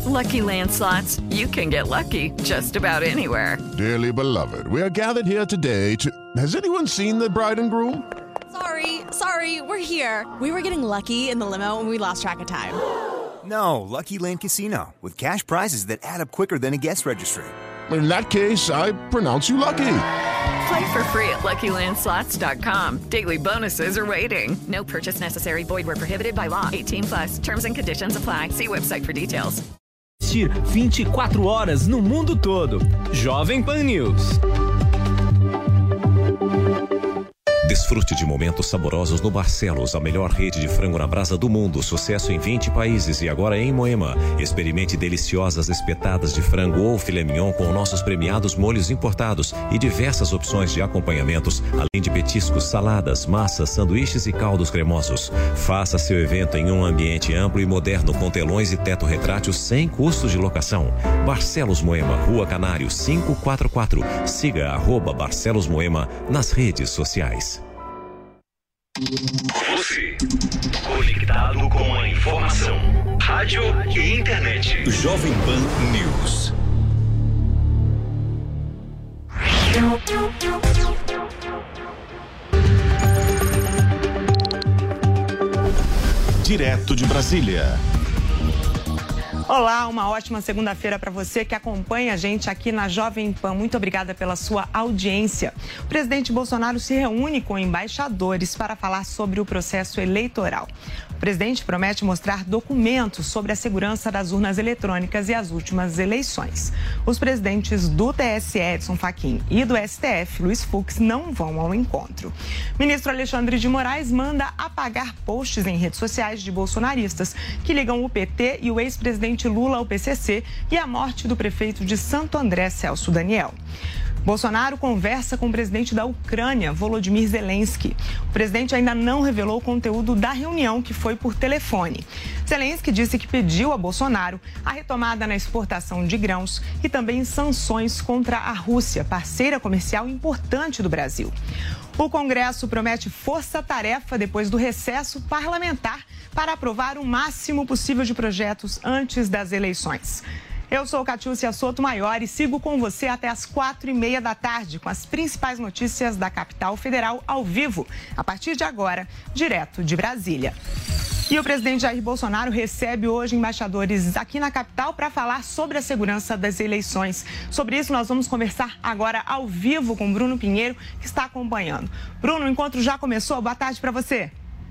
Lucky Land Slots, you can get lucky just about anywhere. Dearly beloved, we are gathered here today to... Has anyone seen the bride and groom? Sorry, we're here. We were getting lucky in the limo and we lost track of time. No, Lucky Land Casino, with cash prizes that add up quicker than a guest registry. In that case, I pronounce you lucky. Play for free at LuckyLandSlots.com. Daily bonuses are waiting. No purchase necessary. Void where prohibited by law. 18+. Terms and conditions apply. See website for details. 24 horas no mundo todo. Jovem Pan News. Desfrute de momentos saborosos no Barcelos, a melhor rede de frango na brasa do mundo. Sucesso em 20 países e agora em Moema. Experimente deliciosas espetadas de frango ou filé mignon com nossos premiados molhos importados e diversas opções de acompanhamentos, além de petiscos, saladas, massas, sanduíches e caldos cremosos. Faça seu evento em um ambiente amplo e moderno com telões e teto retrátil sem custo de locação. Barcelos Moema, Rua Canário 544. Siga @Barcelos Moema nas redes sociais. Você, conectado com a informação, rádio e internet. Jovem Pan News. Direto de Brasília. Olá, uma ótima segunda-feira para você que acompanha a gente aqui na Jovem Pan. Muito obrigada pela sua audiência. O presidente Bolsonaro se reúne com embaixadores para falar sobre o processo eleitoral. O presidente promete mostrar documentos sobre a segurança das urnas eletrônicas e as últimas eleições. Os presidentes do TSE, Edson Fachin, e do STF, Luiz Fux, não vão ao encontro. O ministro Alexandre de Moraes manda apagar posts em redes sociais de bolsonaristas que ligam o PT e o ex-presidente Lula ao PCC e a morte do prefeito de Santo André, Celso Daniel. Bolsonaro conversa com o presidente da Ucrânia, Volodymyr Zelensky. O presidente ainda não revelou o conteúdo da reunião, que foi por telefone. Zelensky disse que pediu a Bolsonaro a retomada na exportação de grãos e também sanções contra a Rússia, parceira comercial importante do Brasil. O Congresso promete força-tarefa depois do recesso parlamentar para aprovar o máximo possível de projetos antes das eleições. Eu sou Catiúcia Sotomayor e sigo com você até as 4h30 da tarde com as principais notícias da capital federal ao vivo, a partir de agora, direto de Brasília. E o presidente Jair Bolsonaro recebe hoje embaixadores aqui na capital para falar sobre a segurança das eleições. Sobre isso, nós vamos conversar agora ao vivo com Bruno Pinheiro, que está acompanhando. Bruno, o encontro já começou. Boa tarde para você.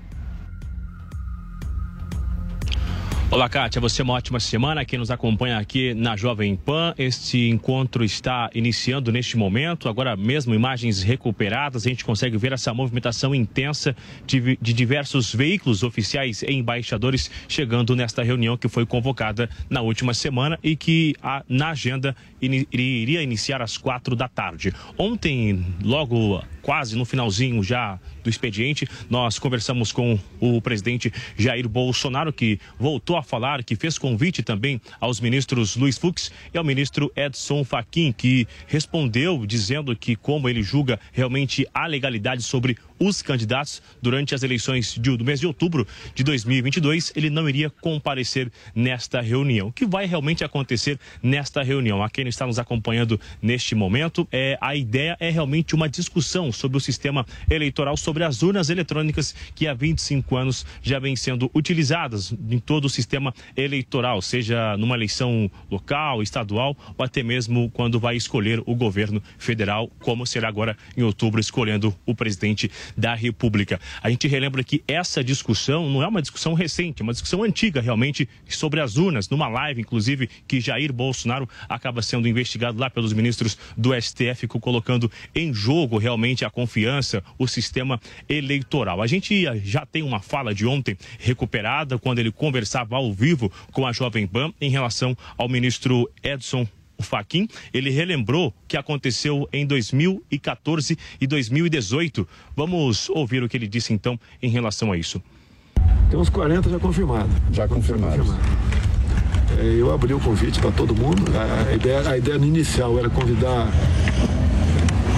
Olá, Kátia, você uma ótima semana. Quem nos acompanha aqui na Jovem Pan, este encontro está iniciando neste momento. Agora mesmo, imagens recuperadas, a gente consegue ver essa movimentação intensa de diversos veículos oficiais e embaixadores chegando nesta reunião que foi convocada na última semana e que na agenda iria iniciar às 4 da tarde. Ontem, logo quase no finalzinho já do expediente, nós conversamos com o presidente Jair Bolsonaro, que voltou a falar, que fez convite também aos ministros Luiz Fux e ao ministro Edson Fachin, que respondeu dizendo que, como ele julga realmente a legalidade sobre os candidatos durante as eleições do mês de outubro de 2022, ele não iria comparecer nesta reunião. O que vai realmente acontecer nesta reunião? A quem está nos acompanhando neste momento, a ideia é realmente uma discussão sobre o sistema eleitoral, sobre as urnas eletrônicas que há 25 anos já vêm sendo utilizadas em todo o sistema eleitoral, seja numa eleição local, estadual ou até mesmo quando vai escolher o governo federal, como será agora em outubro, escolhendo o presidente da República. A gente relembra que essa discussão não é uma discussão recente, é uma discussão antiga realmente sobre as urnas, numa live inclusive que Jair Bolsonaro acaba sendo investigado lá pelos ministros do STF, colocando em jogo realmente a confiança, o sistema eleitoral. A gente já tem uma fala de ontem recuperada quando ele conversava ao vivo com a Jovem Pan em relação ao ministro Edson Fachin. Ele relembrou o que aconteceu em 2014 e 2018. Vamos ouvir o que ele disse então em relação a isso. Tem uns 40 já confirmados. Já confirmados. Eu abri o convite para todo mundo. A ideia inicial era convidar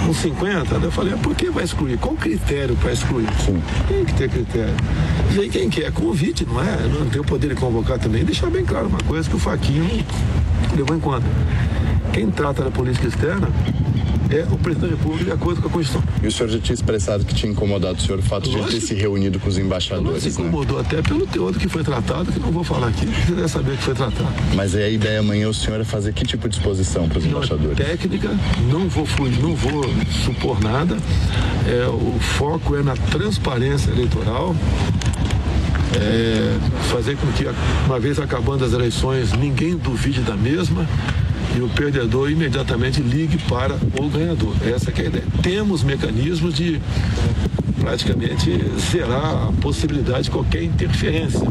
com 50, eu falei, por que vai excluir? Qual o critério para excluir? Sim. Tem que ter critério. E aí quem quer? Convite, não é? Não tem o poder de convocar também. Deixar bem claro uma coisa que o Fachin levou em conta. Quem trata da política externa é o presidente da República de acordo com a Constituição. E o senhor já tinha expressado que tinha incomodado o senhor o fato de ele ter se reunido com os embaixadores, se incomodou, até pelo teor do que foi tratado, que não vou falar aqui, você deve saber que foi tratado. Mas aí a ideia amanhã o senhor é fazer que tipo de exposição para os embaixadores? Técnica, não vou fugir, não vou supor nada. O foco é na transparência eleitoral. Fazer com que, uma vez acabando as eleições, ninguém duvide da mesma e o perdedor imediatamente ligue para o ganhador. Essa que é a ideia. Temos mecanismos de praticamente zerar a possibilidade de qualquer interferência.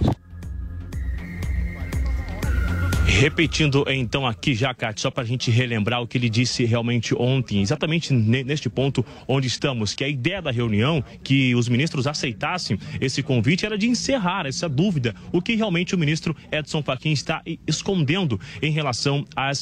Repetindo então aqui já, Cátia, só para a gente relembrar o que ele disse realmente ontem, exatamente neste ponto onde estamos, que a ideia da reunião, que os ministros aceitassem esse convite, era de encerrar essa dúvida, o que realmente o ministro Edson Fachin está escondendo em relação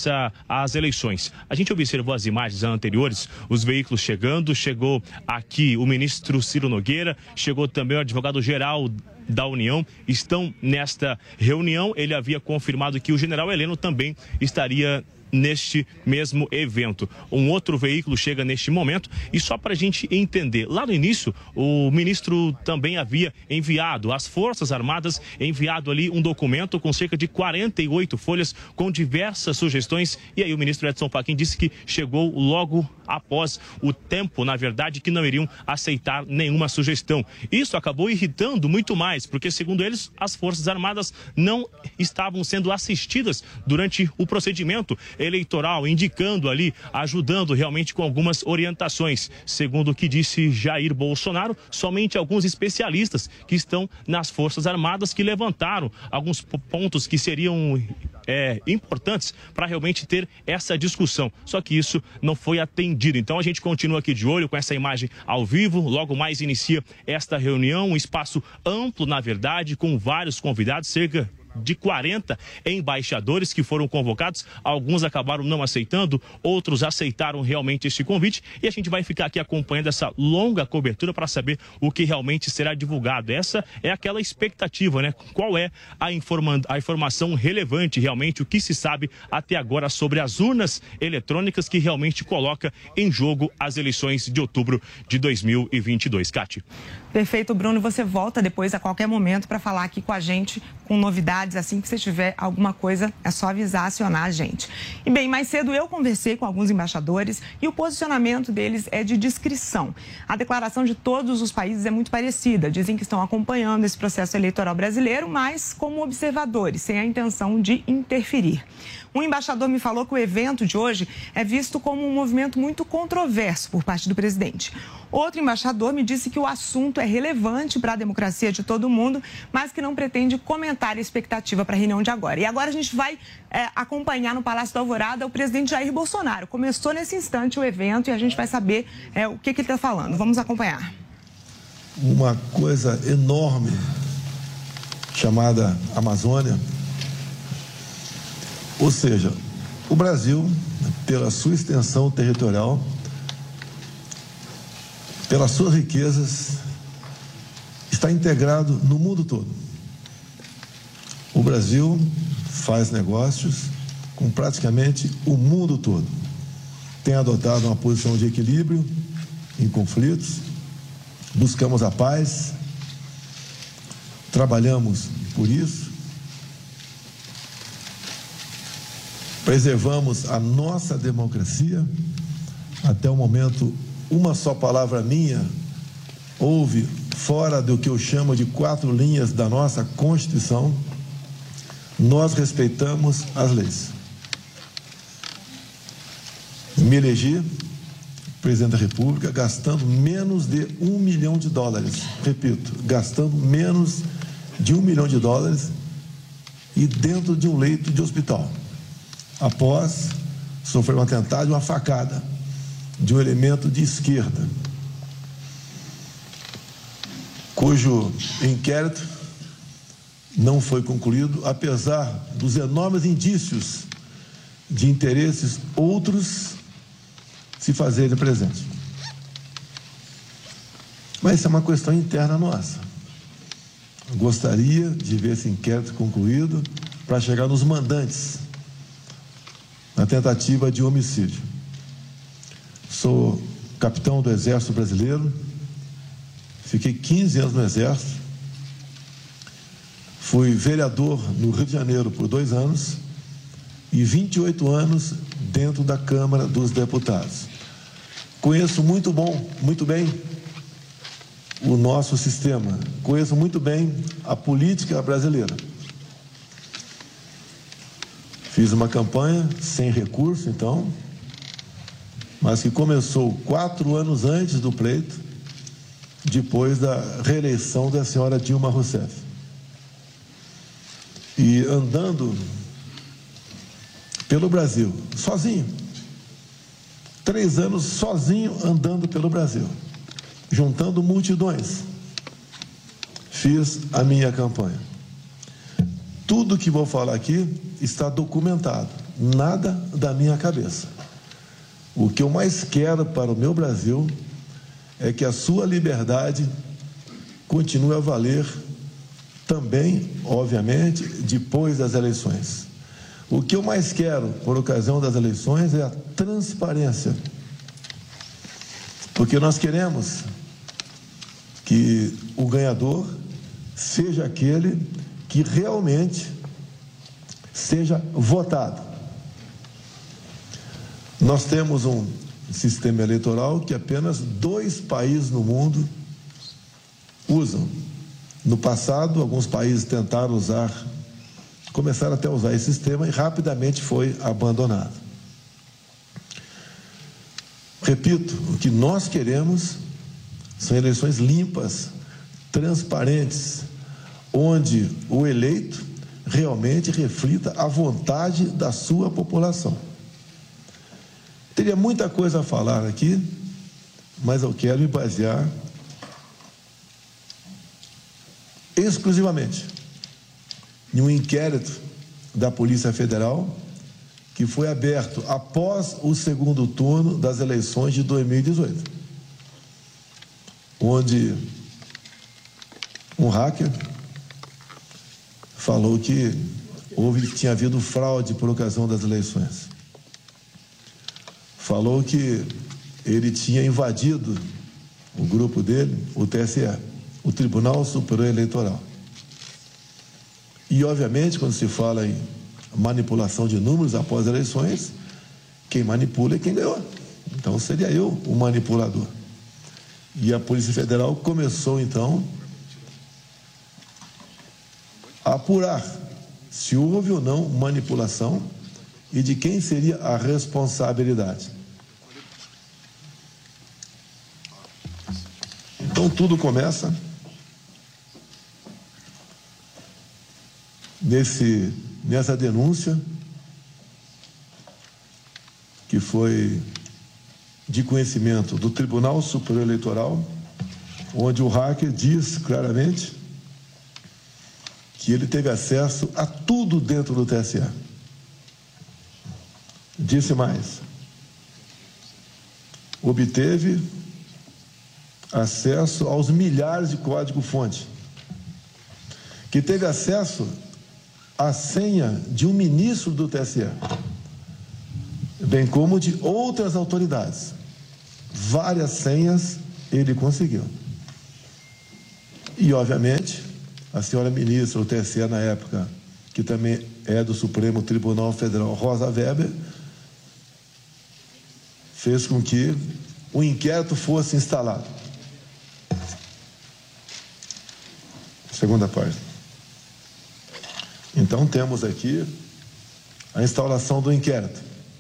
às eleições. A gente observou as imagens anteriores, os veículos chegou aqui o ministro Ciro Nogueira, chegou também o advogado-geral da União, estão nesta reunião. Ele havia confirmado que o general Heleno também estaria neste mesmo evento. Um outro veículo chega neste momento e só para a gente entender, lá no início o ministro também havia enviado às Forças Armadas, enviado ali um documento com cerca de 48 folhas com diversas sugestões e aí o ministro Edson Fachin disse que chegou logo após o tempo, na verdade, que não iriam aceitar nenhuma sugestão. Isso acabou irritando muito mais, porque segundo eles, as Forças Armadas não estavam sendo assistidas durante o procedimento eleitoral, indicando ali, ajudando realmente com algumas orientações. Segundo o que disse Jair Bolsonaro, somente alguns especialistas que estão nas Forças Armadas que levantaram alguns pontos que seriam importantes para realmente ter essa discussão. Só que isso não foi atendido. Então a gente continua aqui de olho com essa imagem ao vivo. Logo mais inicia esta reunião, um espaço amplo, na verdade, com vários convidados, cerca de 40 embaixadores que foram convocados. Alguns acabaram não aceitando, outros aceitaram realmente este convite e a gente vai ficar aqui acompanhando essa longa cobertura para saber o que realmente será divulgado. Essa é aquela expectativa, né? Qual é a informação relevante realmente, o que se sabe até agora sobre as urnas eletrônicas que realmente coloca em jogo as eleições de outubro de 2022. Cátia. Perfeito, Bruno. Você volta depois a qualquer momento para falar aqui com a gente com novidades. Assim que você tiver alguma coisa, é só avisar, acionar a gente. E bem, mais cedo eu conversei com alguns embaixadores e o posicionamento deles é de discrição. A declaração de todos os países é muito parecida. Dizem que estão acompanhando esse processo eleitoral brasileiro, mas como observadores, sem a intenção de interferir. Um embaixador me falou que o evento de hoje é visto como um movimento muito controverso por parte do presidente. Outro embaixador me disse que o assunto é relevante para a democracia de todo mundo, mas que não pretende comentar a expectativa para a reunião de agora. E agora a gente vai acompanhar no Palácio da Alvorada o presidente Jair Bolsonaro. Começou nesse instante o evento e a gente vai saber o que ele está falando. Vamos acompanhar. Uma coisa enorme chamada Amazônia. Ou seja, o Brasil, pela sua extensão territorial, pelas suas riquezas, está integrado no mundo todo. O Brasil faz negócios com praticamente o mundo todo. Tem adotado uma posição de equilíbrio em conflitos, buscamos a paz, trabalhamos por isso, preservamos a nossa democracia. Até o momento, uma só palavra minha houve fora do que eu chamo de 4 linhas da nossa Constituição. Nós respeitamos as leis. Me elegi presidente da República gastando menos de $1 milhão. Repito, gastando menos de $1 milhão e dentro de um leito de hospital, após sofrer um atentado e uma facada de um elemento de esquerda, cujo inquérito não foi concluído, apesar dos enormes indícios de interesses outros se fazerem presentes. Mas isso é uma questão interna nossa. Gostaria de ver esse inquérito concluído para chegar nos mandantes na tentativa de homicídio. Sou capitão do Exército Brasileiro, fiquei 15 anos no Exército, fui vereador no Rio de Janeiro por 2 anos e 28 anos dentro da Câmara dos Deputados. Conheço muito bem o nosso sistema, conheço muito bem a política brasileira. Fiz uma campanha sem recurso, então, mas que começou 4 anos antes do pleito, depois da reeleição da senhora Dilma Rousseff. E andando pelo Brasil, sozinho, 3 anos sozinho andando pelo Brasil, juntando multidões, fiz a minha campanha. Tudo que vou falar aqui está documentado, nada da minha cabeça. O que eu mais quero para o meu Brasil é que a sua liberdade continue a valer também, obviamente, depois das eleições. O que eu mais quero, por ocasião das eleições, é a transparência. Porque nós queremos que o ganhador seja aquele que realmente seja votado. Nós temos um sistema eleitoral que apenas 2 países no mundo usam. No passado, alguns países tentaram começaram até a usar esse sistema e rapidamente foi abandonado. Repito, o que nós queremos são eleições limpas, transparentes, onde o eleito realmente reflita a vontade da sua população. Teria muita coisa a falar aqui, mas eu quero me basear exclusivamente em um inquérito da Polícia Federal que foi aberto após o segundo turno das eleições de 2018, onde um hacker falou que tinha havido fraude por ocasião das eleições. Falou que ele tinha invadido o grupo dele, o TSE, o Tribunal Superior Eleitoral. E, obviamente, quando se fala em manipulação de números após eleições, quem manipula é quem ganhou. Então, seria eu o manipulador. E a Polícia Federal começou, então, a apurar se houve ou não manipulação e de quem seria a responsabilidade. Então, tudo começa nessa denúncia que foi de conhecimento do Tribunal Superior Eleitoral, onde o hacker diz claramente que ele teve acesso a tudo dentro do TSE. Disse mais: obteve acesso aos milhares de código-fonte, que teve acesso à senha de um ministro do TSE, bem como de outras autoridades. Várias senhas ele conseguiu. E, obviamente, a senhora ministra do TSE na época, que também é do Supremo Tribunal Federal, Rosa Weber, fez com que o inquérito fosse instalado. Segunda página. Então, temos aqui a instalação do inquérito.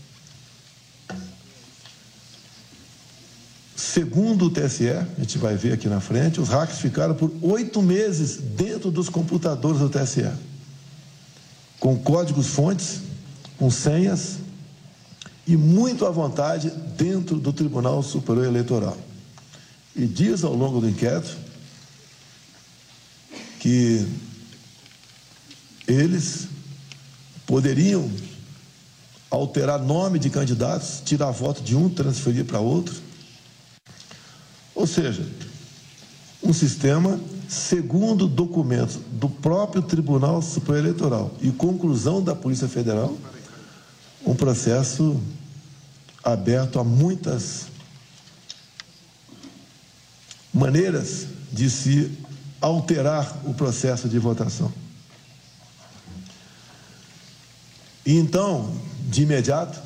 Segundo o TSE, a gente vai ver aqui na frente, os hackers ficaram por 8 meses dentro dos computadores do TSE, com códigos-fontes, com senhas e muito à vontade dentro do Tribunal Superior Eleitoral. E diz ao longo do inquérito que eles poderiam alterar nome de candidatos, tirar voto de um, transferir para outro. Ou seja, um sistema, segundo documentos do próprio Tribunal Superior Eleitoral e conclusão da Polícia Federal, um processo aberto a muitas maneiras de se alterar o processo de votação. E então, de imediato,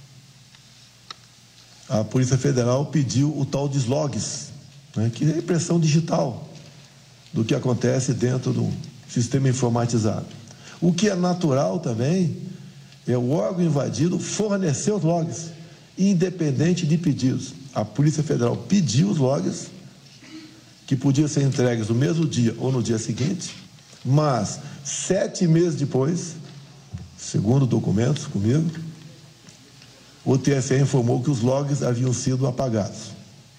a Polícia Federal pediu o tal dos logs, né, que é a impressão digital do que acontece dentro do sistema informatizado. O que é natural também é o órgão invadido fornecer os logs, independente de pedidos. A Polícia Federal pediu os logs, que podiam ser entregues no mesmo dia ou no dia seguinte, mas 7 meses depois, segundo documentos comigo, o TSE informou que os logs haviam sido apagados.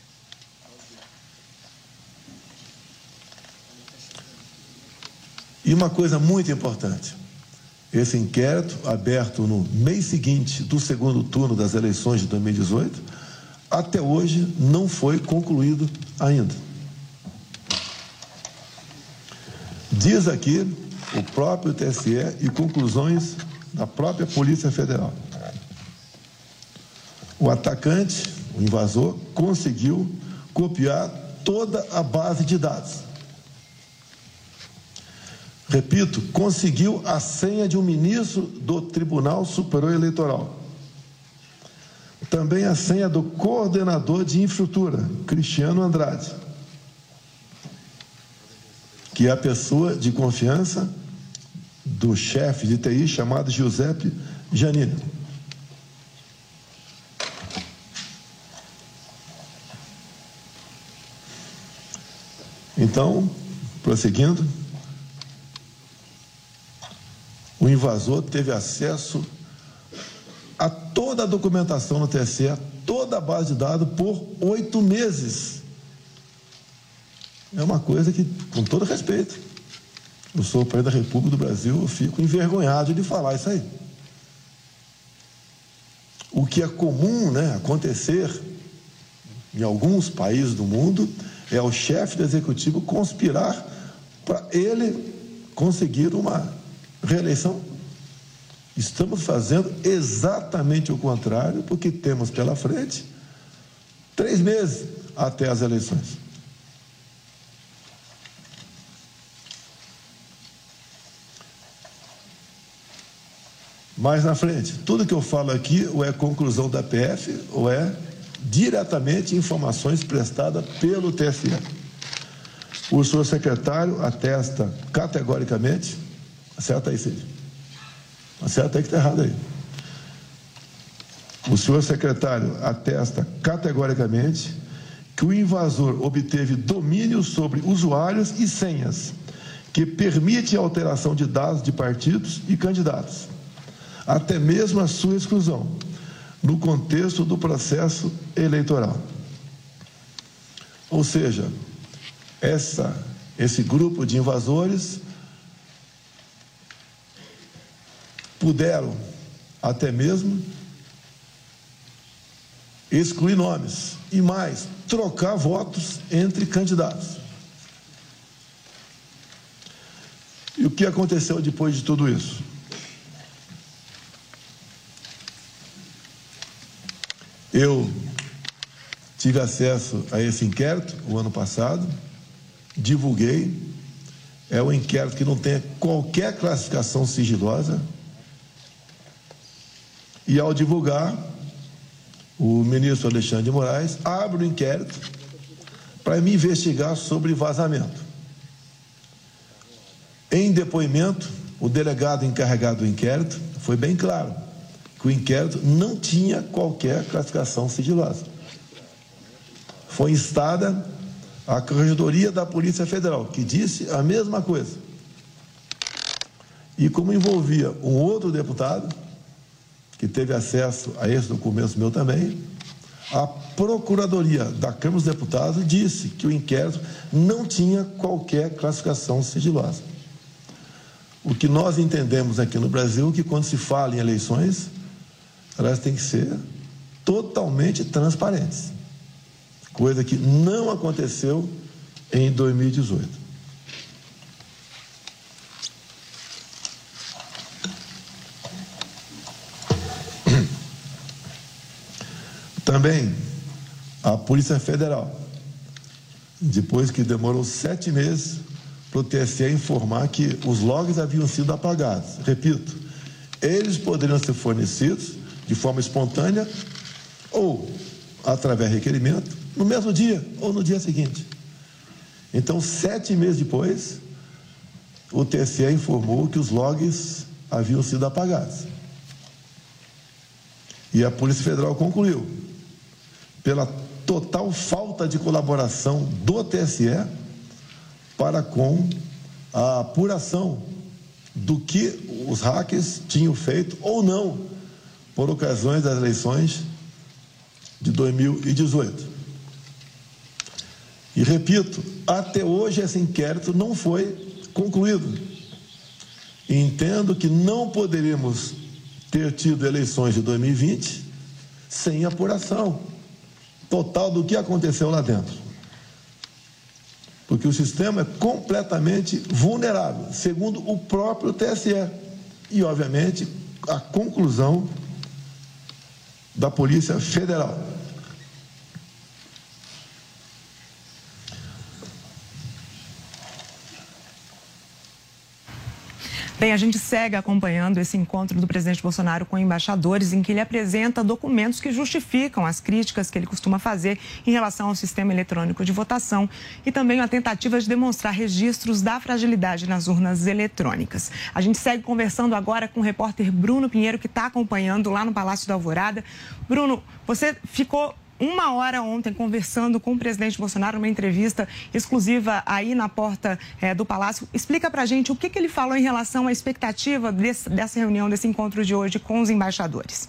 E uma coisa muito importante, esse inquérito, aberto no mês seguinte do segundo turno das eleições de 2018, até hoje não foi concluído ainda. Diz aqui o próprio TSE e conclusões da própria Polícia Federal. O atacante, o invasor, conseguiu copiar toda a base de dados. Repito, conseguiu a senha de um ministro do Tribunal Superior Eleitoral. Também a senha do coordenador de infraestrutura, Cristiano Andrade, que é a pessoa de confiança do chefe de TI chamado Giuseppe Giannini. Então, prosseguindo, o invasor teve acesso a toda a documentação no TSE, toda a base de dados por 8 meses. É uma coisa que, com todo respeito, eu sou o presidente da República do Brasil, eu fico envergonhado de falar isso aí. O que é comum, né, acontecer em alguns países do mundo é o chefe do executivo conspirar para ele conseguir uma reeleição. Estamos fazendo exatamente o contrário, porque temos pela frente 3 meses até as eleições. Mais na frente, tudo que eu falo aqui ou é conclusão da PF ou é diretamente informações prestadas pelo TSE. O senhor secretário atesta categoricamente, acerta aí, Cid, acerta aí que está errado aí. O senhor secretário atesta categoricamente que o invasor obteve domínio sobre usuários e senhas, que permite a alteração de dados de partidos e candidatos, até mesmo a sua exclusão, no contexto do processo eleitoral. Ou seja, esse grupo de invasores puderam até mesmo excluir nomes e mais, trocar votos entre candidatos. E o que aconteceu depois de tudo isso? Eu tive acesso a esse inquérito o ano passado, divulguei. É um inquérito que não tem qualquer classificação sigilosa. E ao divulgar, o ministro Alexandre de Moraes abre o inquérito para me investigar sobre vazamento. Em depoimento, o delegado encarregado do inquérito foi bem claro que o inquérito não tinha qualquer classificação sigilosa. Foi instada a Corregedoria da Polícia Federal, que disse a mesma coisa. E como envolvia um outro deputado, que teve acesso a esse documento meu também, a Procuradoria da Câmara dos Deputados disse que o inquérito não tinha qualquer classificação sigilosa. O que nós entendemos aqui no Brasil é que quando se fala em eleições, elas têm que ser totalmente transparentes, coisa que não aconteceu em 2018. Também a Polícia Federal, depois que demorou 7 meses para o TSE informar que os logs haviam sido apagados. Repito, eles poderiam ser fornecidos de forma espontânea ou através de requerimento no mesmo dia ou no dia seguinte. Então, 7 meses depois, o TSE informou que os logs haviam sido apagados. E a Polícia Federal concluiu, pela total falta de colaboração do TSE para com a apuração do que os hackers tinham feito ou não por ocasiões das eleições de 2018. E repito, até hoje esse inquérito não foi concluído. E entendo que não poderíamos ter tido eleições de 2020 sem apuração total do que aconteceu lá dentro. Porque o sistema é completamente vulnerável, segundo o próprio TSE. E, obviamente, a conclusão da Polícia Federal. Bem, a gente segue acompanhando esse encontro do presidente Bolsonaro com embaixadores, em que ele apresenta documentos que justificam as críticas que ele costuma fazer em relação ao sistema eletrônico de votação e também a tentativa de demonstrar registros da fragilidade nas urnas eletrônicas. A gente segue conversando agora com o repórter Bruno Pinheiro, que está acompanhando lá no Palácio da Alvorada. Bruno, você ficou 1 hora ontem conversando com o presidente Bolsonaro, uma entrevista exclusiva aí na porta do Palácio. Explica pra gente o que ele falou em relação à expectativa dessa reunião, desse encontro de hoje com os embaixadores.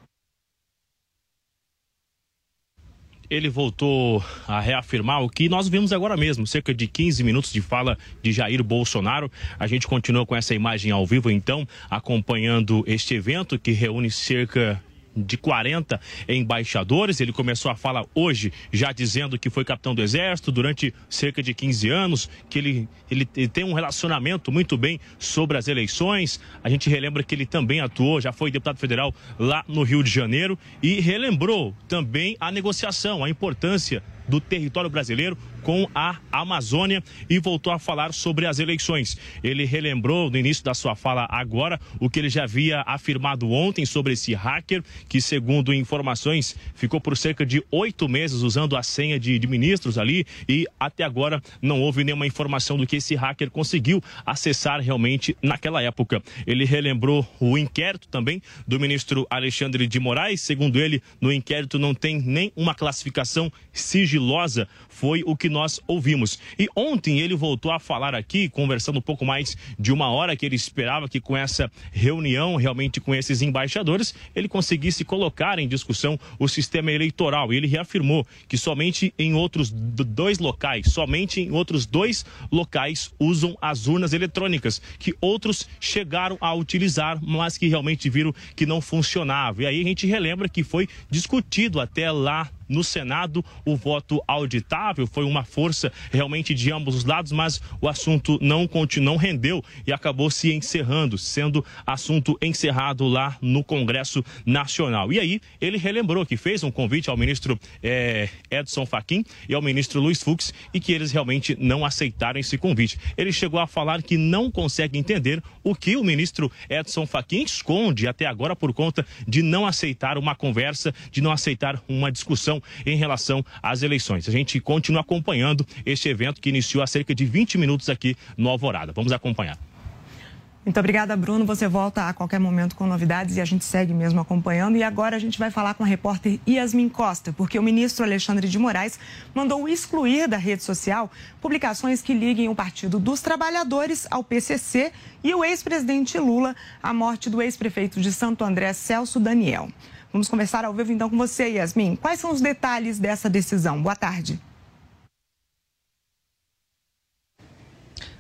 Ele voltou a reafirmar o que nós vimos agora mesmo, cerca de 15 minutos de fala de Jair Bolsonaro. A gente continua com essa imagem ao vivo, então, acompanhando este evento que reúne cerca de 40 embaixadores. Ele começou a fala hoje já dizendo que foi capitão do Exército durante cerca de 15 anos, que ele tem um relacionamento muito bem sobre as eleições. A gente relembra que ele também atuou, já foi deputado federal lá no Rio de Janeiro e relembrou também a negociação, a importância do território brasileiro com a Amazônia e voltou a falar sobre as eleições. Ele relembrou no início da sua fala agora o que ele já havia afirmado ontem sobre esse hacker, que segundo informações ficou por cerca de 8 meses usando a senha de ministros ali e até agora não houve nenhuma informação do que esse hacker conseguiu acessar realmente naquela época. Ele relembrou o inquérito também do ministro Alexandre de Moraes. Segundo ele, no inquérito não tem nem uma classificação sigilosa, foi o que nós ouvimos. E ontem ele voltou a falar aqui, conversando um pouco mais de 1 hora, que ele esperava que com essa reunião, realmente com esses embaixadores, ele conseguisse colocar em discussão o sistema eleitoral. E ele reafirmou que somente em outros 2 locais usam as urnas eletrônicas, que outros chegaram a utilizar, mas que realmente viram que não funcionava. E aí a gente relembra que foi discutido até lá no Senado o voto auditável, foi uma força realmente de ambos os lados, mas o assunto não rendeu e acabou se encerrando, sendo assunto encerrado lá no Congresso Nacional. E aí ele relembrou que fez um convite ao ministro Edson Fachin e ao ministro Luiz Fux e que eles realmente não aceitaram esse convite. Ele chegou a falar que não consegue entender o que o ministro Edson Fachin esconde até agora por conta de não aceitar uma conversa, de não aceitar uma discussão em relação às eleições. A gente continua acompanhando este evento que iniciou há cerca de 20 minutos aqui no Alvorada. Vamos acompanhar. Muito obrigada, Bruno. Você volta a qualquer momento com novidades e a gente segue mesmo acompanhando. E agora a gente vai falar com a repórter Yasmin Costa, porque o ministro Alexandre de Moraes mandou excluir da rede social publicações que liguem o Partido dos Trabalhadores ao PCC e o ex-presidente Lula à morte do ex-prefeito de Santo André, Celso Daniel. Vamos conversar ao vivo então com você, Yasmin. Quais são os detalhes dessa decisão? Boa tarde.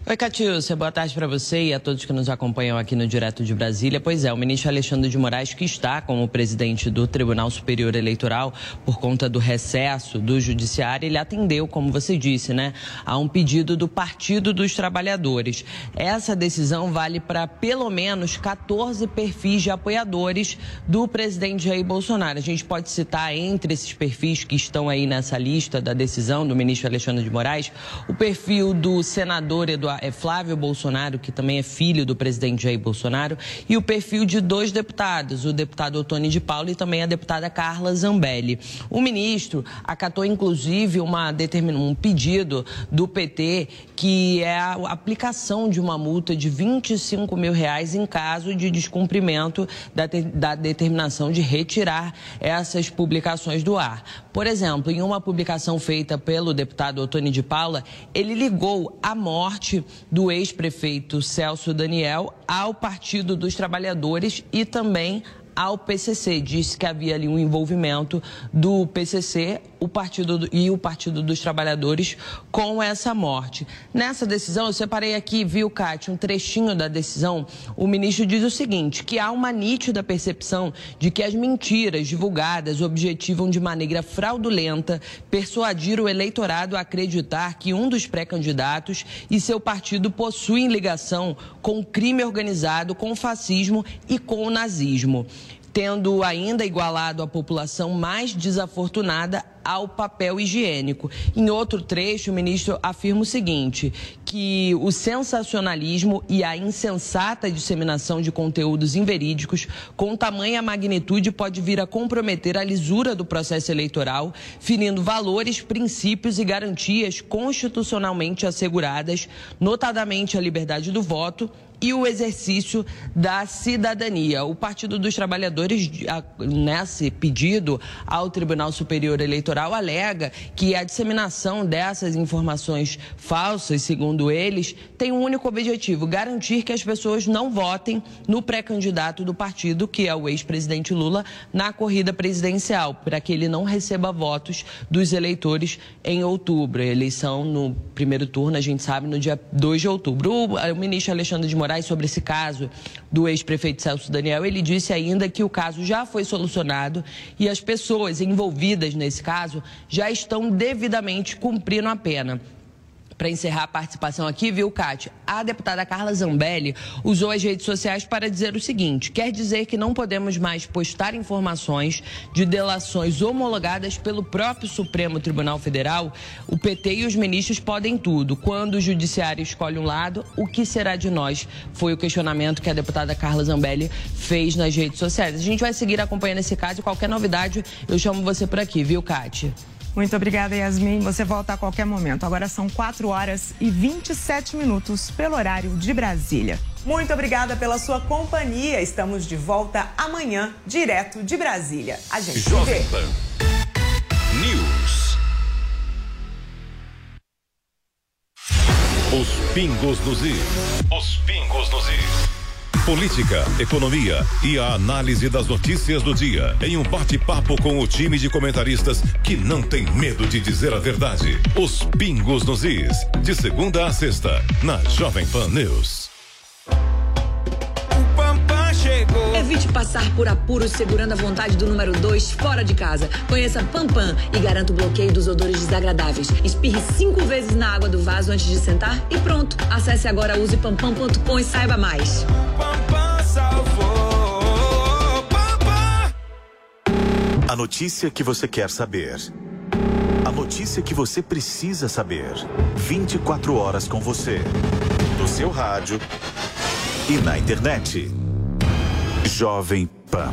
Oi, Catiúcia, boa tarde para você e a todos que nos acompanham aqui no Direto de Brasília. Pois é, o ministro Alexandre de Moraes, que está como presidente do Tribunal Superior Eleitoral por conta do recesso do Judiciário, ele atendeu, como você disse, né, a um pedido do Partido dos Trabalhadores. Essa decisão vale para pelo menos 14 perfis de apoiadores do presidente Jair Bolsonaro. A gente pode citar entre esses perfis que estão aí nessa lista da decisão do ministro Alexandre de Moraes, o perfil do senador Flávio Bolsonaro, que também é filho do presidente Jair Bolsonaro, e o perfil de 2 deputados, o deputado Ottoni de Paula e também a deputada Carla Zambelli. O ministro acatou, inclusive, um pedido do PT, que é a aplicação de uma multa de R$25 mil em caso de descumprimento da determinação de retirar essas publicações do ar. Por exemplo, em uma publicação feita pelo deputado Ottoni de Paula, ele ligou a morte do ex-prefeito Celso Daniel ao Partido dos Trabalhadores e também ao PCC. Disse que havia ali um envolvimento do PCC o Partido dos Trabalhadores com essa morte. Nessa decisão, eu separei aqui, viu, Cátia, um trechinho da decisão. O ministro diz o seguinte, que há uma nítida percepção de que as mentiras divulgadas objetivam de maneira fraudulenta persuadir o eleitorado a acreditar que um dos pré-candidatos e seu partido possuem ligação com o crime organizado, com o fascismo e com o nazismo, tendo ainda igualado a população mais desafortunada ao papel higiênico. Em outro trecho, o ministro afirma o seguinte, que o sensacionalismo e a insensata disseminação de conteúdos inverídicos com tamanha magnitude pode vir a comprometer a lisura do processo eleitoral, ferindo valores, princípios e garantias constitucionalmente asseguradas, notadamente a liberdade do voto e o exercício da cidadania. O Partido dos Trabalhadores, nesse pedido ao Tribunal Superior Eleitoral, alega que a disseminação dessas informações falsas, segundo eles, tem um único objetivo, garantir que as pessoas não votem no pré-candidato do partido, que é o ex-presidente Lula, na corrida presidencial, para que ele não receba votos dos eleitores em outubro. A eleição no primeiro turno, a gente sabe, no dia 2 de outubro. O ministro Alexandre de Moraes, sobre esse caso do ex-prefeito Celso Daniel, ele disse ainda que o caso já foi solucionado e as pessoas envolvidas nesse caso já estão devidamente cumprindo a pena. Para encerrar a participação aqui, viu, Cátia? A deputada Carla Zambelli usou as redes sociais para dizer o seguinte, quer dizer que não podemos mais postar informações de delações homologadas pelo próprio Supremo Tribunal Federal? O PT e os ministros podem tudo. Quando o judiciário escolhe um lado, o que será de nós? Foi o questionamento que a deputada Carla Zambelli fez nas redes sociais. A gente vai seguir acompanhando esse caso e qualquer novidade eu chamo você por aqui, viu, Cátia? Muito obrigada, Yasmin. Você volta a qualquer momento. Agora são 4h27 pelo horário de Brasília. Muito obrigada pela sua companhia. Estamos de volta amanhã, direto de Brasília. A gente se vê. Jovem Pan News. Os pingos nos is. Os pingos nos is. Política, economia e a análise das notícias do dia em um bate-papo com o time de comentaristas que não tem medo de dizer a verdade. Os pingos nos is, de segunda a sexta, na Jovem Pan News. Evite passar por apuros segurando a vontade do número 2 fora de casa. Conheça Pampam e garanta o bloqueio dos odores desagradáveis. Espirre 5 vezes na água do vaso antes de sentar e pronto. Acesse agora usepampam.com e saiba mais. Pampam salvou. Pampam. A notícia que você quer saber. A notícia que você precisa saber. 24 horas com você. No seu rádio e na internet. Jovem Pan.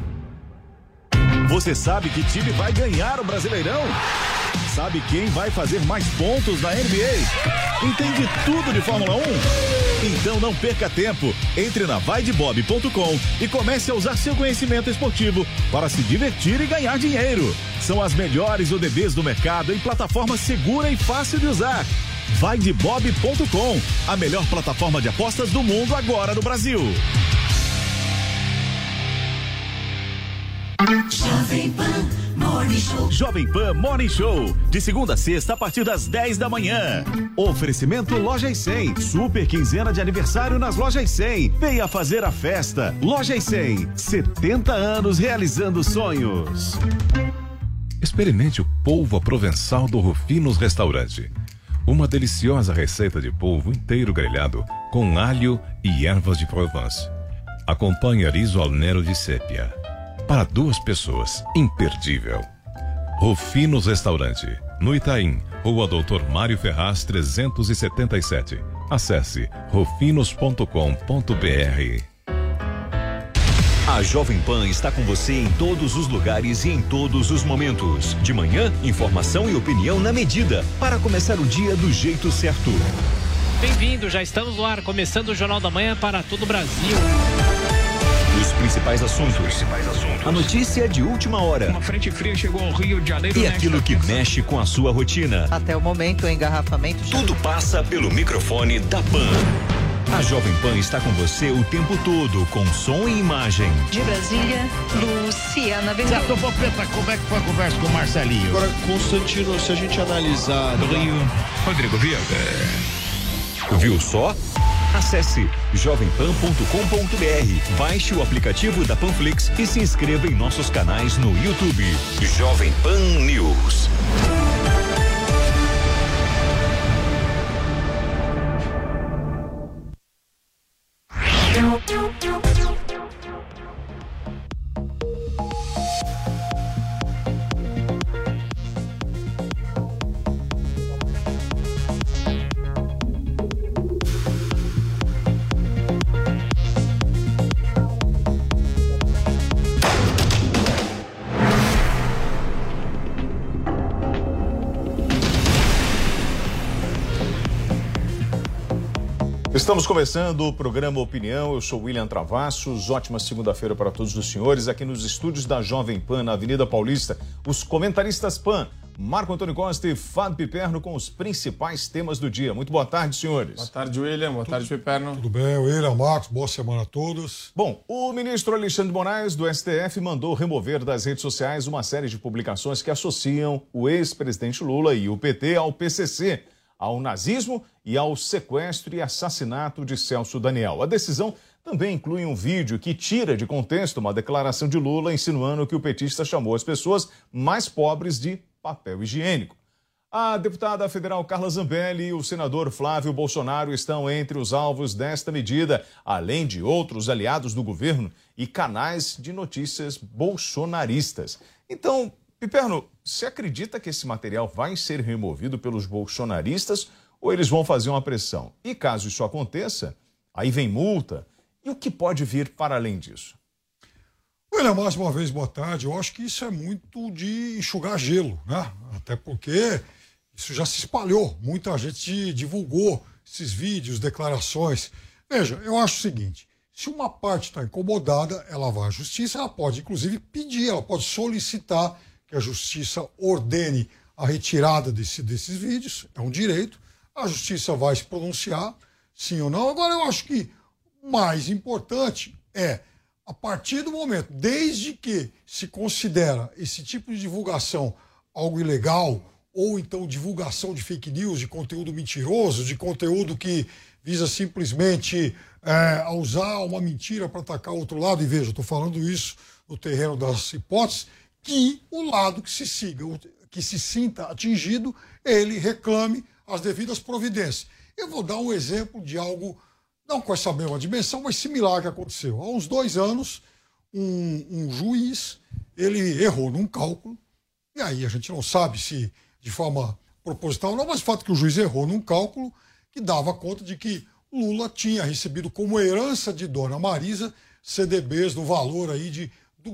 Você sabe que time vai ganhar o Brasileirão? Sabe quem vai fazer mais pontos na NBA? Entende tudo de Fórmula 1? Então não perca tempo. Entre na vaidebob.com e comece a usar seu conhecimento esportivo para se divertir e ganhar dinheiro. São as melhores ODBs do mercado em plataforma segura e fácil de usar. Vaidebob.com, a melhor plataforma de apostas do mundo agora no Brasil. Jovem Pan Morning Show. Jovem Pan Morning Show. De segunda a sexta, a partir das 10 da manhã. Oferecimento Lojas 100. Super quinzena de aniversário nas Lojas 100. Venha fazer a festa. Lojas 100. 70 anos realizando sonhos. Experimente o polvo à provençal do Rufinos Restaurante. Uma deliciosa receita de polvo inteiro grelhado com alho e ervas de Provence. Acompanhe riso al nero de sépia. Para 2 pessoas, imperdível. Rufinos Restaurante, no Itaim, Rua Doutor Mário Ferraz 377. Acesse rufinos.com.br. A Jovem Pan está com você em todos os lugares e em todos os momentos. De manhã, informação e opinião na medida, para começar o dia do jeito certo. Bem-vindo, já estamos no ar, começando o Jornal da Manhã para todo o Brasil. Os principais assuntos. A notícia de última hora. Uma frente fria chegou ao Rio de Janeiro. E aquilo que mexe com a sua rotina. Até o momento, o engarrafamento. Tudo passa pelo microfone da Pan. A Jovem Pan está com você o tempo todo, com som e imagem. De Brasília, Luciana Ventura. Certo, Popeta, como é que foi a conversa com o Marcelinho? Agora, Constantino, se a gente analisar do Rio, Rodrigo Viega. Viu só? Acesse jovempan.com.br, baixe o aplicativo da Panflix e se inscreva em nossos canais no YouTube. Jovem Pan News. Estamos começando o programa Opinião, eu sou William Travassos, ótima segunda-feira para todos os senhores, aqui nos estúdios da Jovem Pan, na Avenida Paulista, os comentaristas Pan, Marco Antônio Costa e Fábio Piperno com os principais temas do dia. Muito boa tarde, senhores. Boa tarde, William, boa tarde, Piperno. Tudo bem, William, Marcos, boa semana a todos. Bom, o ministro Alexandre de Moraes, do STF, mandou remover das redes sociais uma série de publicações que associam o ex-presidente Lula e o PT ao PCC, ao nazismo e ao sequestro e assassinato de Celso Daniel. A decisão também inclui um vídeo que tira de contexto uma declaração de Lula insinuando que o petista chamou as pessoas mais pobres de papel higiênico. A deputada federal Carla Zambelli e o senador Flávio Bolsonaro estão entre os alvos desta medida, além de outros aliados do governo e canais de notícias bolsonaristas. Então, Piperno, você acredita que esse material vai ser removido pelos bolsonaristas ou eles vão fazer uma pressão? E caso isso aconteça, aí vem multa. E o que pode vir para além disso? William, mais uma vez, boa tarde. Eu acho que isso é muito de enxugar gelo, né? Até porque isso já se espalhou. Muita gente divulgou esses vídeos, declarações. Veja, eu acho o seguinte, se uma parte está incomodada, ela vai à justiça, ela pode inclusive pedir, ela pode solicitar que a justiça ordene a retirada desses vídeos, é um direito, a justiça vai se pronunciar, sim ou não. Agora, eu acho que o mais importante é, a partir do momento, desde que se considera esse tipo de divulgação algo ilegal, ou então divulgação de fake news, de conteúdo mentiroso, de conteúdo que visa simplesmente usar uma mentira para atacar o outro lado, e veja, eu estou falando isso no terreno das hipóteses, que o lado que se sinta atingido, ele reclame as devidas providências. Eu vou dar um exemplo de algo, não com essa mesma dimensão, mas similar que aconteceu. Há uns 2 anos, um juiz, ele errou num cálculo, e aí a gente não sabe se de forma proposital ou não, mas o fato é que o juiz errou num cálculo que dava conta de que Lula tinha recebido como herança de Dona Marisa CDBs no valor aí de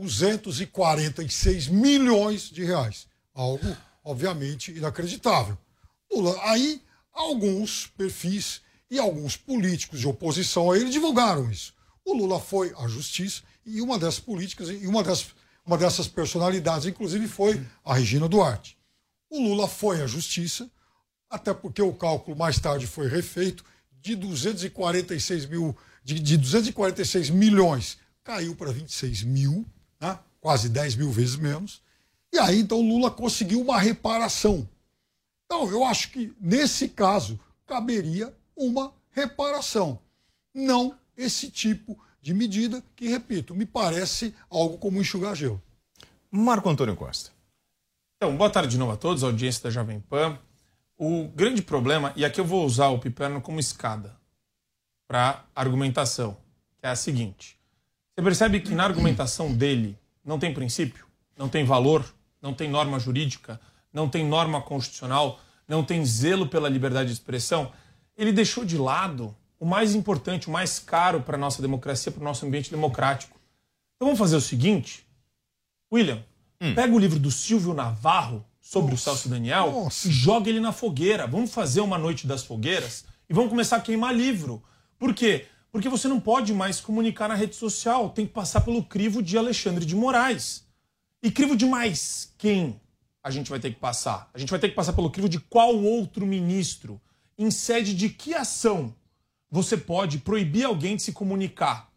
246 milhões de reais. Algo, obviamente, inacreditável. Lula, aí, alguns perfis e alguns políticos de oposição a ele divulgaram isso. O Lula foi à justiça e uma dessas políticas, e uma dessas personalidades, inclusive, foi a Regina Duarte. O Lula foi à justiça, até porque o cálculo mais tarde foi refeito, de 246 milhões caiu para 26 mil, né? quase 10 mil vezes menos. E aí, então, Lula conseguiu uma reparação. Então, eu acho que, nesse caso, caberia uma reparação. Não esse tipo de medida que, repito, me parece algo como enxugar gelo. Marco Antônio Costa. Então, boa tarde de novo a todos, a audiência da Jovem Pan. O grande problema, e aqui eu vou usar o Piperno como escada para argumentação, que é a seguinte. Você percebe que na argumentação dele não tem princípio, não tem valor, não tem norma jurídica, não tem norma constitucional, não tem zelo pela liberdade de expressão. Ele deixou de lado o mais importante, o mais caro para a nossa democracia, para o nosso ambiente democrático. Então vamos fazer o seguinte, William, pega o livro do Silvio Navarro sobre o Celso Daniel e joga ele na fogueira. Vamos fazer uma noite das fogueiras e vamos começar a queimar livro. Por quê? Porque você não pode mais comunicar na rede social, tem que passar pelo crivo de Alexandre de Moraes. E crivo de mais quem a gente vai ter que passar? A gente vai ter que passar pelo crivo de qual outro ministro? Em sede de que ação você pode proibir alguém de se comunicar?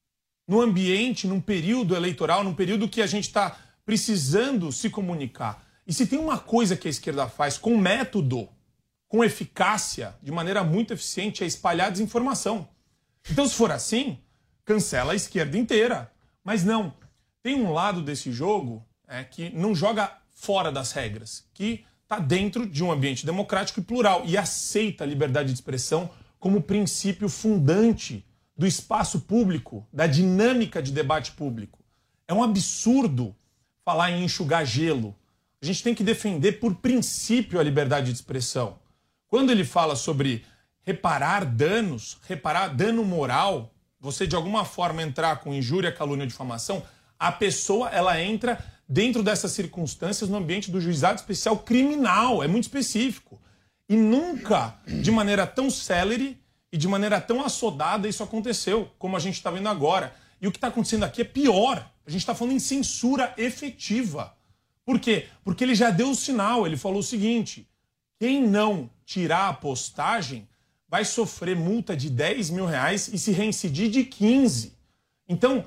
No ambiente, num período eleitoral, num período que a gente está precisando se comunicar. E se tem uma coisa que a esquerda faz com método, com eficácia, de maneira muito eficiente, é espalhar desinformação. Então, se for assim, cancela a esquerda inteira. Mas não. Tem um lado desse jogo que não joga fora das regras, que está dentro de um ambiente democrático e plural e aceita a liberdade de expressão como princípio fundante do espaço público, da dinâmica de debate público. É um absurdo falar em enxugar gelo. A gente tem que defender por princípio a liberdade de expressão. Quando ele fala sobre reparar danos, reparar dano moral, você de alguma forma entrar com injúria, calúnia ou difamação, a pessoa ela entra dentro dessas circunstâncias no ambiente do juizado especial criminal, é muito específico. E nunca, de maneira tão célere e de maneira tão assodada, isso aconteceu, como a gente está vendo agora. E o que está acontecendo aqui é pior. A gente está falando em censura efetiva. Por quê? Porque ele já deu o sinal, ele falou o seguinte, quem não tirar a postagem vai sofrer multa de 10 mil reais e se reincidir de 15. Então,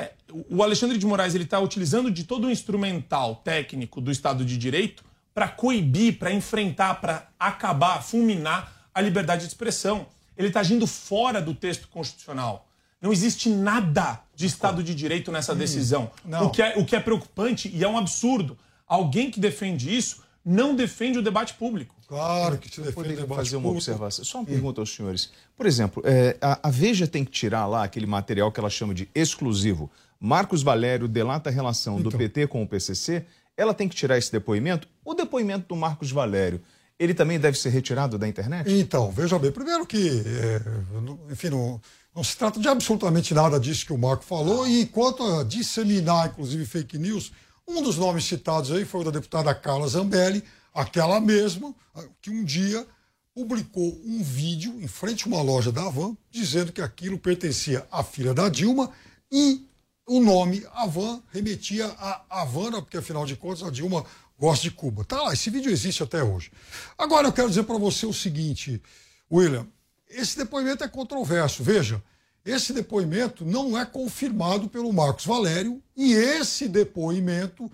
o Alexandre de Moraes está utilizando de todo o instrumental técnico do Estado de Direito para coibir, para enfrentar, para acabar, fulminar a liberdade de expressão. Ele está agindo fora do texto constitucional. Não existe nada de Estado de Direito nessa decisão. O que é preocupante e é um absurdo. Alguém que defende isso não defende o debate público. Claro que se defende o debate fazer uma público. observação. Só uma pergunta aos senhores. Por exemplo, a Veja tem que tirar lá aquele material que ela chama de exclusivo. Marcos Valério delata a relação do PT com o PCC. Ela tem que tirar esse depoimento? O depoimento do Marcos Valério, ele também deve ser retirado da internet? Então, veja bem. Primeiro que, enfim, não se trata de absolutamente nada disso que o Marco falou. E quanto a disseminar, inclusive, fake news, um dos nomes citados aí foi o da deputada Carla Zambelli, aquela mesma que um dia publicou um vídeo em frente a uma loja da Havan, dizendo que aquilo pertencia à filha da Dilma e o nome Havan remetia a Havana, porque afinal de contas a Dilma gosta de Cuba. Tá lá, esse vídeo existe até hoje. Agora eu quero dizer para você o seguinte, William, esse depoimento é controverso. Veja, esse depoimento não é confirmado pelo Marcos Valério e esse depoimento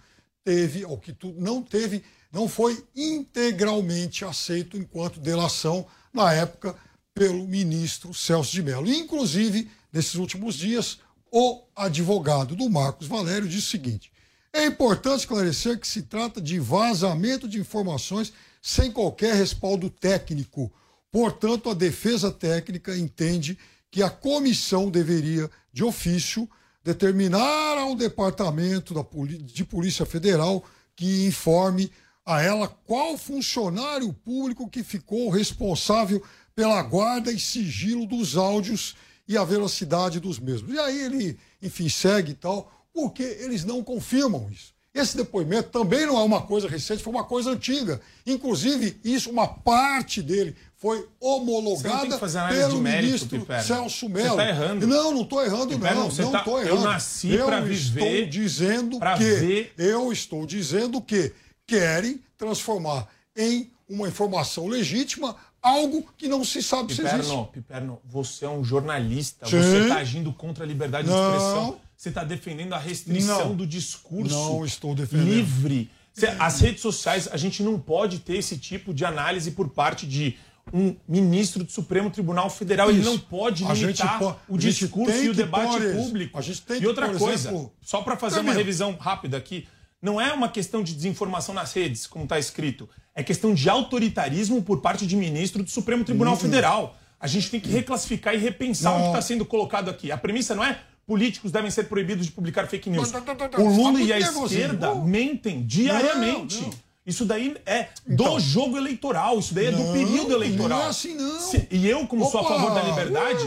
não foi integralmente aceito enquanto delação na época pelo ministro Celso de Mello. Inclusive, nesses últimos dias, o advogado do Marcos Valério disse o seguinte: é importante esclarecer que se trata de vazamento de informações sem qualquer respaldo técnico. Portanto, a defesa técnica entende que a comissão deveria, de ofício, determinar ao Departamento de Polícia Federal que informe a ela qual funcionário público que ficou responsável pela guarda e sigilo dos áudios e a velocidade dos mesmos. E aí ele, enfim, segue e tal, porque eles não confirmam isso. Esse depoimento também não é uma coisa recente, foi uma coisa antiga. Inclusive, isso, uma parte dele foi homologada pelo ministro Celso Mello. Você está errando. Não estou errando, Piperno, não estou errando. Eu nasci para viver. Eu estou dizendo que querem transformar em uma informação legítima algo que não se sabe se existe. Piperno, você é um jornalista. Sim. Você está agindo contra a liberdade de expressão. você está defendendo a restrição do discurso não estou defendendo. livre. As redes sociais, a gente não pode ter esse tipo de análise por parte de um ministro do Supremo Tribunal Federal. Ele não pode limitar o discurso e o debate público. A gente tem que, e outra coisa, exemplo, só para fazer uma revisão rápida aqui, não é uma questão de desinformação nas redes, como está escrito. É questão de autoritarismo por parte de ministro do Supremo Tribunal Federal. A gente tem que reclassificar e repensar o que está sendo colocado aqui. A premissa não é políticos devem ser proibidos de publicar fake news. O Lula e a esquerda mentem diariamente. Isso daí é do jogo eleitoral, isso daí é do período eleitoral. Não é assim, não. E eu, como sou a favor da liberdade,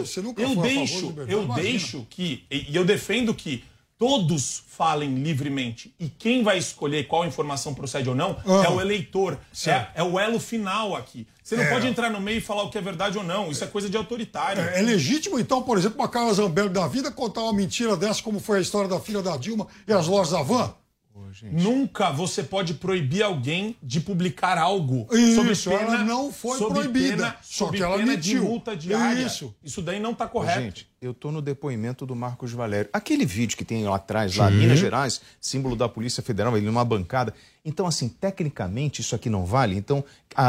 eu defendo que todos falem livremente. E quem vai escolher qual informação procede ou não é o eleitor. É o elo final aqui. Você não pode entrar no meio e falar o que é verdade ou não. Isso é coisa de autoritário. É legítimo, então, por exemplo, uma Carla Zambelli da vida contar uma mentira dessa, como foi a história da filha da Dilma e as lojas da Van? Nunca você pode proibir alguém de publicar algo Isso, sob pena, ela não foi proibida, só que ela mentiu. De multa diária. Isso daí não está correto. Gente, eu tô no depoimento do Marcos Valério. Aquele vídeo que tem lá atrás, lá, Minas Gerais, símbolo da Polícia Federal, ele numa bancada. Então, assim, tecnicamente isso aqui não vale. Então,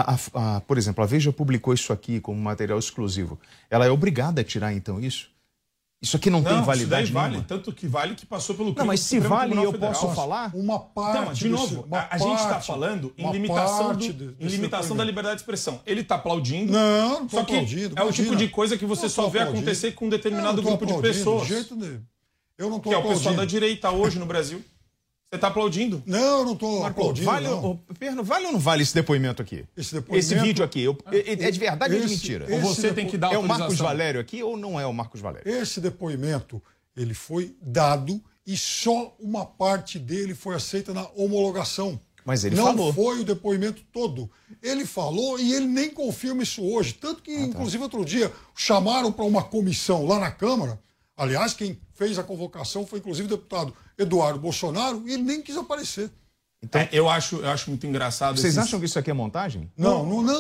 por exemplo, a Veja publicou isso aqui como material exclusivo. Ela é obrigada a tirar, então, isso? Isso aqui não tem validade nenhuma? Vale, tanto que vale que passou pelo crime. Não, mas se vale, eu posso falar? Uma parte. Então, de novo, a gente está falando em limitação da liberdade de expressão. Ele está aplaudindo. Não estou aplaudindo. É o tipo de coisa que você só vê acontecer com um determinado grupo de pessoas. De jeito nenhum. Eu não estou aplaudindo. Que é o pessoal da direita hoje no Brasil. Você está aplaudindo? Não, eu não estou aplaudindo. Vale ou não vale esse depoimento aqui? Esse vídeo aqui, é de verdade ou de mentira? Ou você tem que dar autorização? É o Marcos Valério aqui ou não é o Marcos Valério? Esse depoimento, ele foi dado e só uma parte dele foi aceita na homologação. Mas ele não falou. Não foi o depoimento todo. Ele falou e ele nem confirma isso hoje. Tanto que, inclusive, outro dia, chamaram para uma comissão lá na Câmara. Aliás, quem fez a convocação foi, inclusive, o deputado Eduardo Bolsonaro, e ele nem quis aparecer. Então, eu acho muito engraçado. Vocês acham que isso aqui é montagem? Não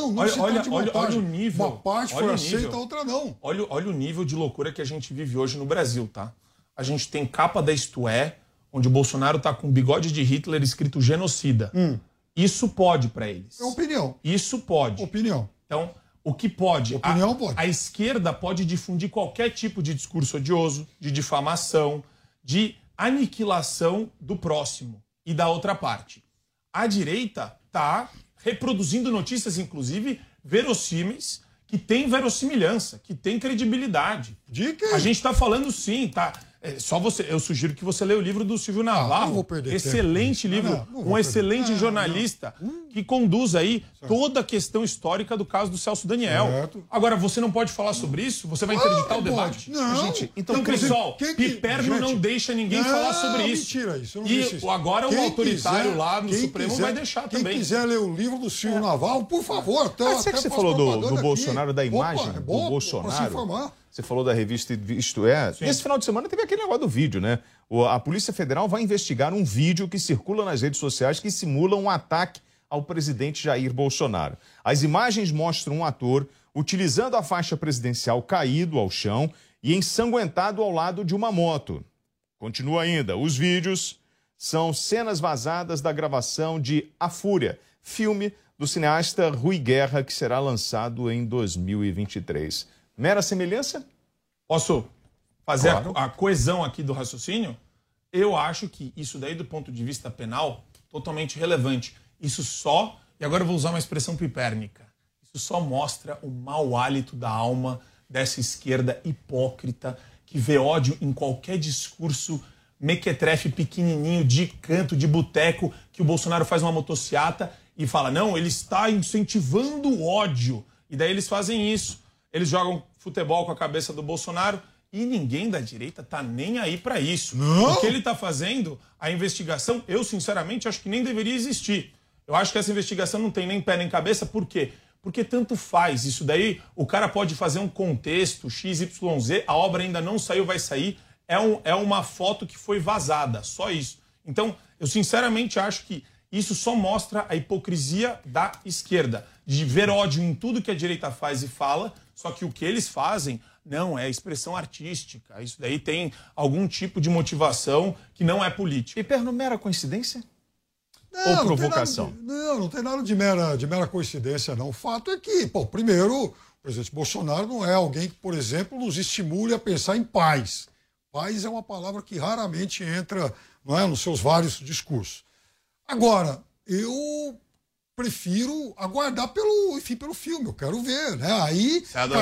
olha o nível. Uma parte foi aceita, a outra não. Olha o nível de loucura que a gente vive hoje no Brasil, tá? A gente tem capa da Isto É, onde o Bolsonaro tá com bigode de Hitler escrito genocida. Isso pode para eles. É opinião. Isso pode. Opinião. Então, o que pode? Opinião pode. A esquerda pode difundir qualquer tipo de discurso odioso, de difamação, de aniquilação do próximo e da outra parte. A direita está reproduzindo notícias, inclusive, verossímeis, que têm verossimilhança, que têm credibilidade. A gente está falando sim, tá? Eu sugiro que você leia o livro do Silvio Navarro. Excelente livro. Um excelente jornalista que conduz aí toda a questão histórica do caso do Celso Daniel. Agora, você não pode falar sobre isso? Você vai interditar o debate? Não. Gente, então, pessoal, Piperno não deixa ninguém falar sobre isso. Mentira isso. E agora o autoritário lá no Supremo vai deixar também. Quem quiser ler o livro do Silvio Navarro, por favor. Até que você falou do Bolsonaro, da imagem do Bolsonaro. Você falou da revista Isto É. Sim. Nesse final de semana teve aquele negócio do vídeo, né? A Polícia Federal vai investigar um vídeo que circula nas redes sociais que simula um ataque ao presidente Jair Bolsonaro. As imagens mostram um ator utilizando a faixa presidencial caído ao chão e ensanguentado ao lado de uma moto. Continua ainda. Os vídeos são cenas vazadas da gravação de A Fúria, filme do cineasta Rui Guerra, que será lançado em 2023. Mera semelhança? Posso fazer a coesão aqui do raciocínio? Eu acho que isso daí, do ponto de vista penal, totalmente relevante. Isso só, e agora eu vou usar uma expressão pipérnica, isso só mostra o mau hálito da alma dessa esquerda hipócrita que vê ódio em qualquer discurso mequetrefe pequenininho de canto, de boteco, que o Bolsonaro faz uma motociata e fala, não, ele está incentivando o ódio. E daí eles fazem isso. Eles jogam futebol com a cabeça do Bolsonaro e ninguém da direita tá nem aí para isso. Não. O que ele tá fazendo, a investigação, eu sinceramente acho que nem deveria existir. Eu acho que essa investigação não tem nem pé nem cabeça. Por quê? Porque tanto faz. Isso daí, o cara pode fazer um contexto XYZ, a obra ainda não saiu, vai sair. É uma foto que foi vazada, só isso. Então, eu sinceramente acho que isso só mostra a hipocrisia da esquerda, de ver ódio em tudo que a direita faz e fala, só que o que eles fazem Não, é expressão artística. Isso daí tem algum tipo de motivação que não é política. Piperno, mera coincidência? Ou provocação? Não tem nada de mera coincidência, não. O fato é que, primeiro, o presidente Bolsonaro não é alguém que, por exemplo, nos estimule a pensar em paz. Paz é uma palavra que raramente entra, não é, nos seus vários discursos. Agora, eu prefiro aguardar pelo filme, eu quero ver, né? Aí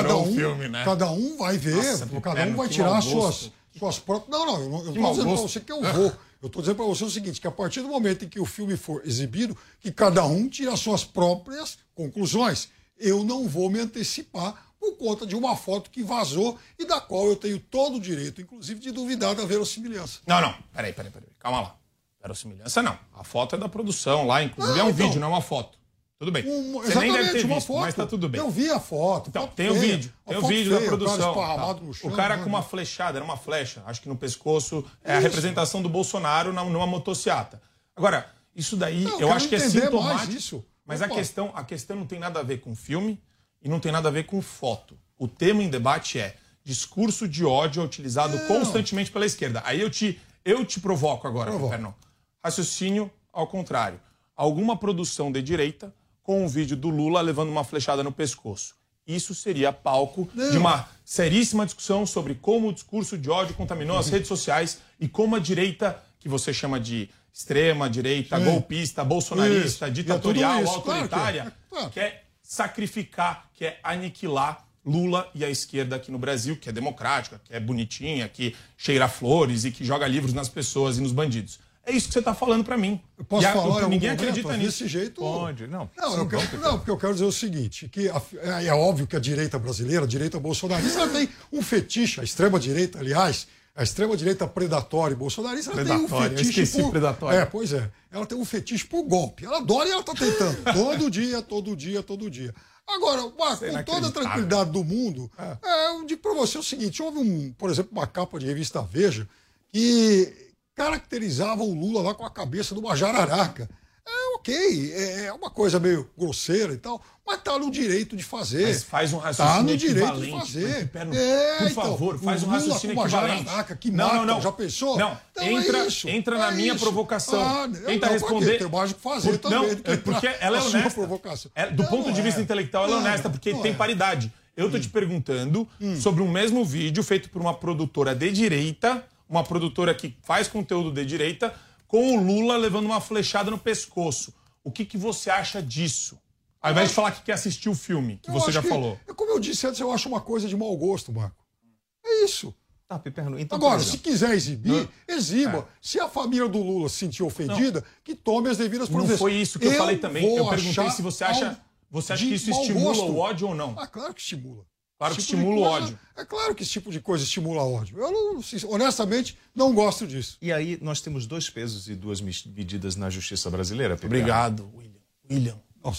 cada um vai ver, cada um vai tirar suas próprias... Não, eu não estou dizendo para você que eu vou. Eu estou dizendo para você o seguinte, que a partir do momento em que o filme for exibido, que cada um tire as suas próprias conclusões. Eu não vou me antecipar por conta de uma foto que vazou e da qual eu tenho todo o direito, inclusive, de duvidar da verossimilhança. Não, peraí, calma lá. Verossimilhança não. A foto é da produção lá, inclusive é um vídeo, não é uma foto. Tudo bem. Você nem deve ter visto, mas tá tudo bem. Eu vi a foto. Então, tem o vídeo. Tem o vídeo da produção. O cara com uma flechada, era uma flecha, acho que no pescoço, é a representação do Bolsonaro numa motociata. Agora, isso daí, eu acho que é sintomático. Mas a questão não tem nada a ver com filme e não tem nada a ver com foto. O tema em debate é discurso de ódio utilizado constantemente pela esquerda. Aí eu te provoco agora, Fernando. Raciocínio ao contrário. Alguma produção de direita com um vídeo do Lula levando uma flechada no pescoço. Isso seria palco de uma seríssima discussão sobre como o discurso de ódio contaminou as redes sociais e como a direita, que você chama de extrema direita, golpista, bolsonarista, ditatorial, autoritária, quer sacrificar, quer aniquilar Lula e a esquerda aqui no Brasil, que é democrática, que é bonitinha, que cheira flores e que joga livros nas pessoas e nos bandidos. É isso que você está falando para mim. Eu posso falar ninguém acredita nisso. Desse jeito. Pode, não. Porque eu quero dizer o seguinte, que é óbvio que a direita brasileira, a direita bolsonarista, ela tem um fetiche, a extrema-direita, aliás, a extrema-direita predatória e bolsonarista, ela tem um fetiche predatória. Pois é. Ela tem um fetiche por golpe. Ela adora e ela está tentando. todo dia. Agora, Marco, com toda a tranquilidade do mundo, eu digo para você o seguinte, houve, por exemplo, uma capa de revista Veja que caracterizava o Lula lá com a cabeça de uma jararaca. É uma coisa meio grosseira e tal, mas tá no direito de fazer. Mas faz um raciocínio tá no direito equivalente. De fazer. Por favor, faz um raciocínio equivalente. Jararaca, que não. Já pensou? Não, entra na minha provocação. Tenta responder. Tem mais o que fazer também. Porque ela é honesta. Do ponto de vista intelectual, ela é honesta, porque tem paridade. Eu tô te perguntando sobre um mesmo vídeo feito por uma produtora de direita, uma produtora que faz conteúdo de direita, com o Lula levando uma flechada no pescoço. O que você acha disso? Ao invés de falar que quer assistir o filme, que você já falou. Como eu disse antes, eu acho uma coisa de mau gosto, Marco. É isso. Piperno, então, agora, se quiser exibir, exiba. Se a família do Lula se sentir ofendida, que tome as devidas providências. Não foi isso que eu falei também. Eu perguntei se você acha que isso estimula o ódio ou não. Claro que estimula. Claro que estimula o ódio. É claro que esse tipo de coisa estimula o ódio. Eu, honestamente, não gosto disso. E aí, nós temos 2 pesos e 2 medidas na justiça brasileira, Piperno. Obrigado, William.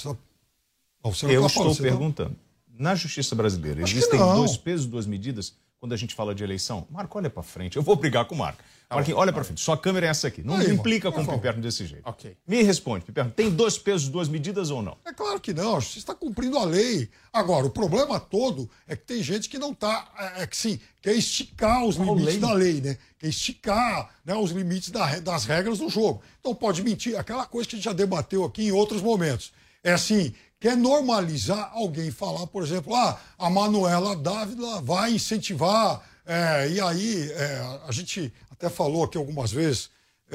Eu estou perguntando. Na justiça brasileira, existem 2 pesos e 2 medidas quando a gente fala de eleição? Marco, olha para frente. Eu vou brigar com o Marco. Marquinhos, olha para frente. Sua câmera é essa aqui. Não implica com o Piperno desse jeito. Me responde, Piperno. Tem 2 pesos, 2 medidas ou não? É claro que não. Você está cumprindo a lei. Agora, o problema todo é que tem gente que não está... quer esticar os limites da lei, né? Quer esticar, né, os limites das regras do jogo. Então pode mentir. Aquela coisa que a gente já debateu aqui em outros momentos. É assim... Quer normalizar alguém falar, por exemplo, a Manuela Dávila vai incentivar, e aí a gente até falou aqui algumas vezes,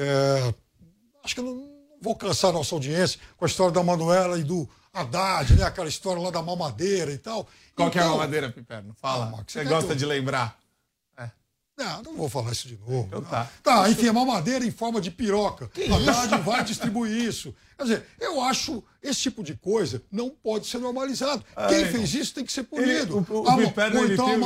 acho que eu não vou cansar a nossa audiência com a história da Manuela e do Haddad, né? Aquela história lá da mamadeira e tal. Qual que é a mamadeira, Piperno? Fala, você gosta de lembrar. Não vou falar isso de novo. Então tá. Enfim, a mamadeira em forma de piroca. A Haddad vai distribuir isso. Quer dizer, eu acho esse tipo de coisa não pode ser normalizado. Quem fez isso tem que ser punido. Ou então a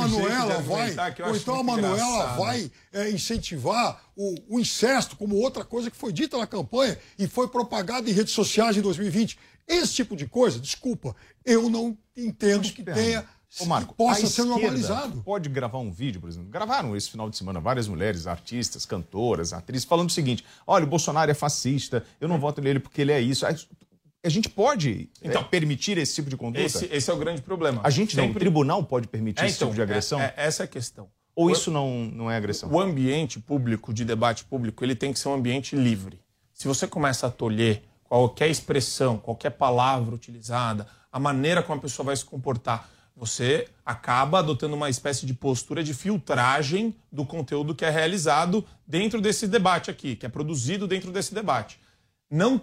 Manuela vai incentivar o incesto como outra coisa que foi dita na campanha e foi propagada em redes sociais em 2020. Esse tipo de coisa, desculpa, eu não entendo que tenha... Marco, possa ser normalizado. Pode gravar um vídeo, por exemplo. Gravaram esse final de semana várias mulheres, artistas, cantoras, atrizes, falando o seguinte: olha, o Bolsonaro é fascista, eu não voto nele porque ele é isso. A gente pode permitir esse tipo de conduta? Esse é o grande problema. A gente não, o tribunal pode permitir esse tipo de agressão? Essa é a questão. Ou isso não é agressão? O ambiente público, de debate público, ele tem que ser um ambiente livre. Se você começa a tolher qualquer expressão, qualquer palavra utilizada, a maneira como a pessoa vai se comportar, você acaba adotando uma espécie de postura de filtragem do conteúdo que é realizado dentro desse debate aqui, que é produzido dentro desse debate. Não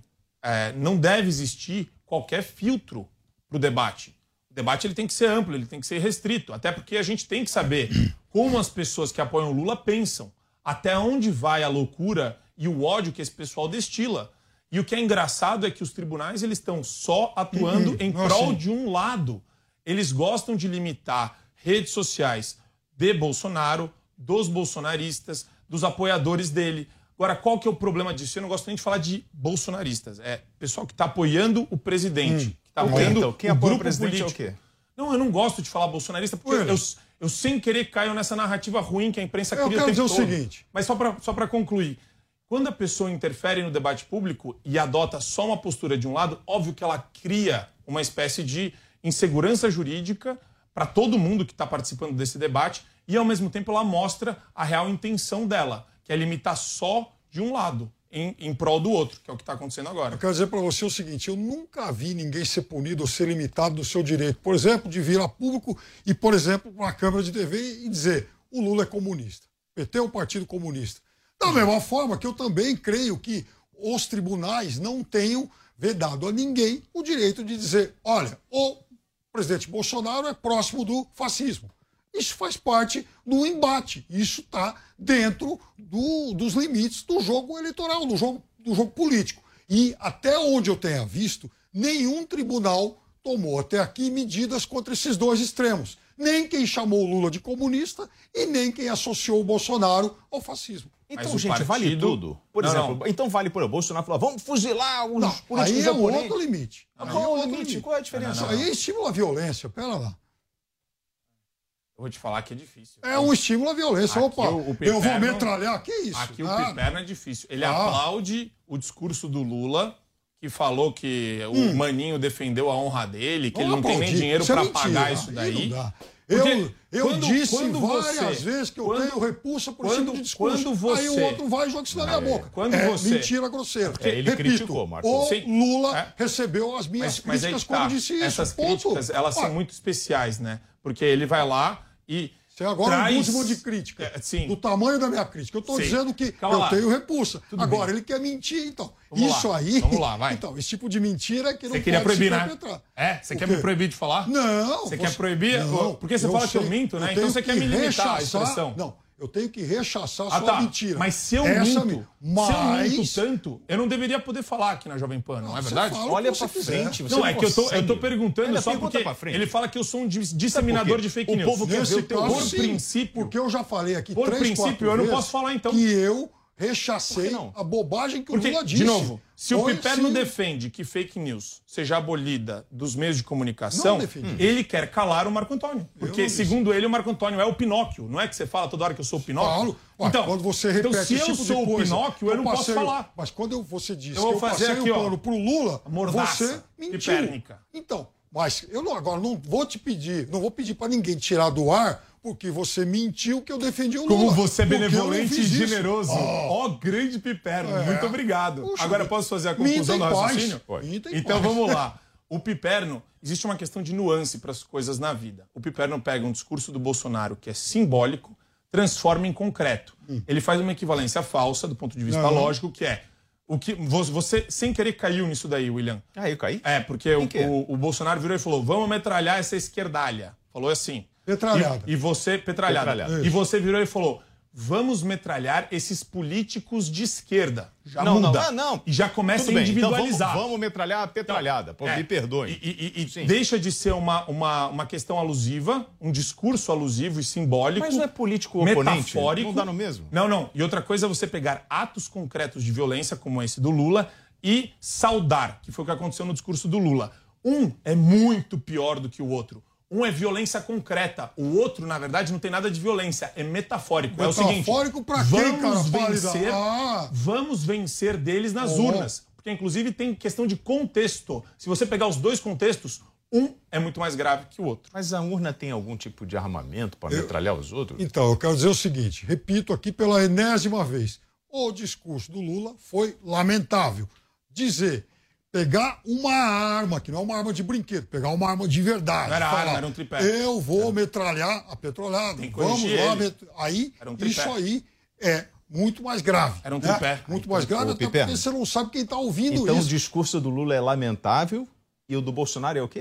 deve existir qualquer filtro para o debate. O debate ele tem que ser amplo, ele tem que ser restrito, até porque a gente tem que saber como as pessoas que apoiam o Lula pensam, até onde vai a loucura e o ódio que esse pessoal destila. E o que é engraçado é que os tribunais eles estão só atuando em prol de um lado. Eles gostam de limitar redes sociais de Bolsonaro, dos bolsonaristas, dos apoiadores dele. Agora, qual que é o problema disso? Eu não gosto nem de falar de bolsonaristas. É pessoal que está apoiando o presidente. Que tá apoiando então, quem apoia o presidente político. É o quê? Não, eu não gosto de falar bolsonarista, porque eu sem querer caio nessa narrativa ruim que a imprensa cria o tempo todo. Eu quero dizer o seguinte. Mas só para concluir. Quando a pessoa interfere no debate público e adota só uma postura de um lado, óbvio que ela cria uma espécie de insegurança jurídica para todo mundo que está participando desse debate e, ao mesmo tempo, ela mostra a real intenção dela, que é limitar só de um lado, em prol do outro, que é o que está acontecendo agora. Eu quero dizer para você o seguinte, eu nunca vi ninguém ser punido ou ser limitado do seu direito, por exemplo, de vir a público e, por exemplo, para a Câmara de TV e dizer o Lula é comunista, o PT é um partido comunista. Da mesma forma que eu também creio que os tribunais não tenham vedado a ninguém o direito de dizer, olha, o presidente Bolsonaro é próximo do fascismo. Isso faz parte do embate. Isso está dentro dos limites do jogo eleitoral, do jogo político. E até onde eu tenha visto, nenhum tribunal tomou até aqui medidas contra esses dois extremos. Nem quem chamou o Lula de comunista e nem quem associou o Bolsonaro ao fascismo. Então, gente, vale tudo. Por exemplo, então vale por o Bolsonaro falar, vamos fuzilar os políticos aí é um outro limite. Qual é o limite? Qual é a diferença? Isso aí estimula a violência, pera lá. Eu vou te falar que é difícil. É um estímulo à violência. Opa, eu vou metralhar, que isso? Aqui o Piperno é difícil. Ele aplaude o discurso do Lula, que falou que o Maninho defendeu a honra dele, que ele não tem nem dinheiro para pagar isso daí. Eu disse várias vezes que eu tenho repulsa por esse tipo de discurso. Aí o outro vai e joga isso na minha boca. Mentira grosseira. Ele criticou, Marcos. O Lula recebeu as minhas críticas quando disse isso. Essas críticas, elas são muito especiais, né? Porque ele vai lá e você agora um último de crítica. Do tamanho da minha crítica. Eu estou dizendo que eu tenho repulsa. Agora, ele quer mentir, então. Vamos lá, vai. Então, esse tipo de mentira é que não pode se perpetrar. Você quer me proibir de falar? Não. Você quer proibir? Não, porque você fala que eu minto, né? Então você quer me limitar a expressão. Não. Eu tenho que rechaçar a sua mentira. Mas se eu minto tanto, eu não deveria poder falar aqui na Jovem Pan, não é verdade? Olha pra frente. Não, é que eu tô perguntando só porque ele fala que eu sou um disseminador de fake news. O povo quer ver o teu por princípio. Porque eu já falei aqui por princípio, eu não posso falar então. Que eu rechacei a bobagem que o Lula disse. De novo, se o Piperno defende que fake news seja abolida dos meios de comunicação, ele quer calar o Marco Antônio. Porque, segundo ele, o Marco Antônio é o Pinóquio. Não é que você fala toda hora que eu sou o Pinóquio? Então, quando você repete se eu sou o Pinóquio, eu não posso falar. Mas quando você disse que eu passei o pano pro Lula, você mentiu. Pipérnica. Então, mas eu agora não vou te pedir, não vou pedir para ninguém tirar do ar, porque você mentiu que eu defendi o Lula. Como você é benevolente e generoso. Grande Piperno. Muito obrigado. Puxa, agora posso fazer a conclusão do raciocínio? Então vamos lá. O Piperno, existe uma questão de nuance para as coisas na vida. O Piperno pega um discurso do Bolsonaro que é simbólico, transforma em concreto. Ele faz uma equivalência falsa do ponto de vista lógico, que é o que você sem querer caiu nisso daí, William. Eu caí? Porque o Bolsonaro virou e falou: vamos metralhar essa esquerdalha. Falou assim. Petralhada. E você, petralhada. E você virou e falou: vamos metralhar esses políticos de esquerda. Já muda. Não. E já começa a individualizar. Então vamos metralhar a petralhada. Me perdoe. E deixa de ser uma questão alusiva, um discurso alusivo e simbólico. Mas não é político oponente? Metafórico. Não dá no mesmo? Não. E outra coisa é você pegar atos concretos de violência, como esse do Lula, e saudar, que foi o que aconteceu no discurso do Lula. Um é muito pior do que o outro. Um é violência concreta. O outro, na verdade, não tem nada de violência. É metafórico. É o seguinte. Metafórico pra quem, cara? Vamos vencer deles nas urnas. porque inclusive tem questão de contexto. Se você pegar os dois contextos, um é muito mais grave que o outro. Mas a urna tem algum tipo de armamento para metralhar os outros? Então, eu quero dizer o seguinte, repito aqui pela enésima vez, o discurso do Lula foi lamentável. Pegar uma arma, que não é uma arma de brinquedo, pegar uma arma de verdade. Não era arma, era um tripé. Eu vou metralhar a petrolhada. Vamos lá. Aí, isso aí é muito mais grave. Era um tripé. Muito mais grave, até porque você não sabe quem está ouvindo isso. Então o discurso do Lula é lamentável e o do Bolsonaro é o quê?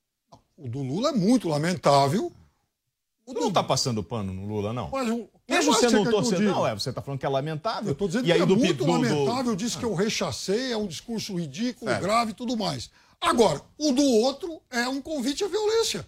O do Lula é muito lamentável. Você não está passando pano no Lula, não? Mas mesmo sendo um torcedor, você está falando que é lamentável. Eu estou dizendo que é muito lamentável, disse que eu rechacei, é um discurso ridículo, grave e tudo mais. Agora, o do outro é um convite à violência.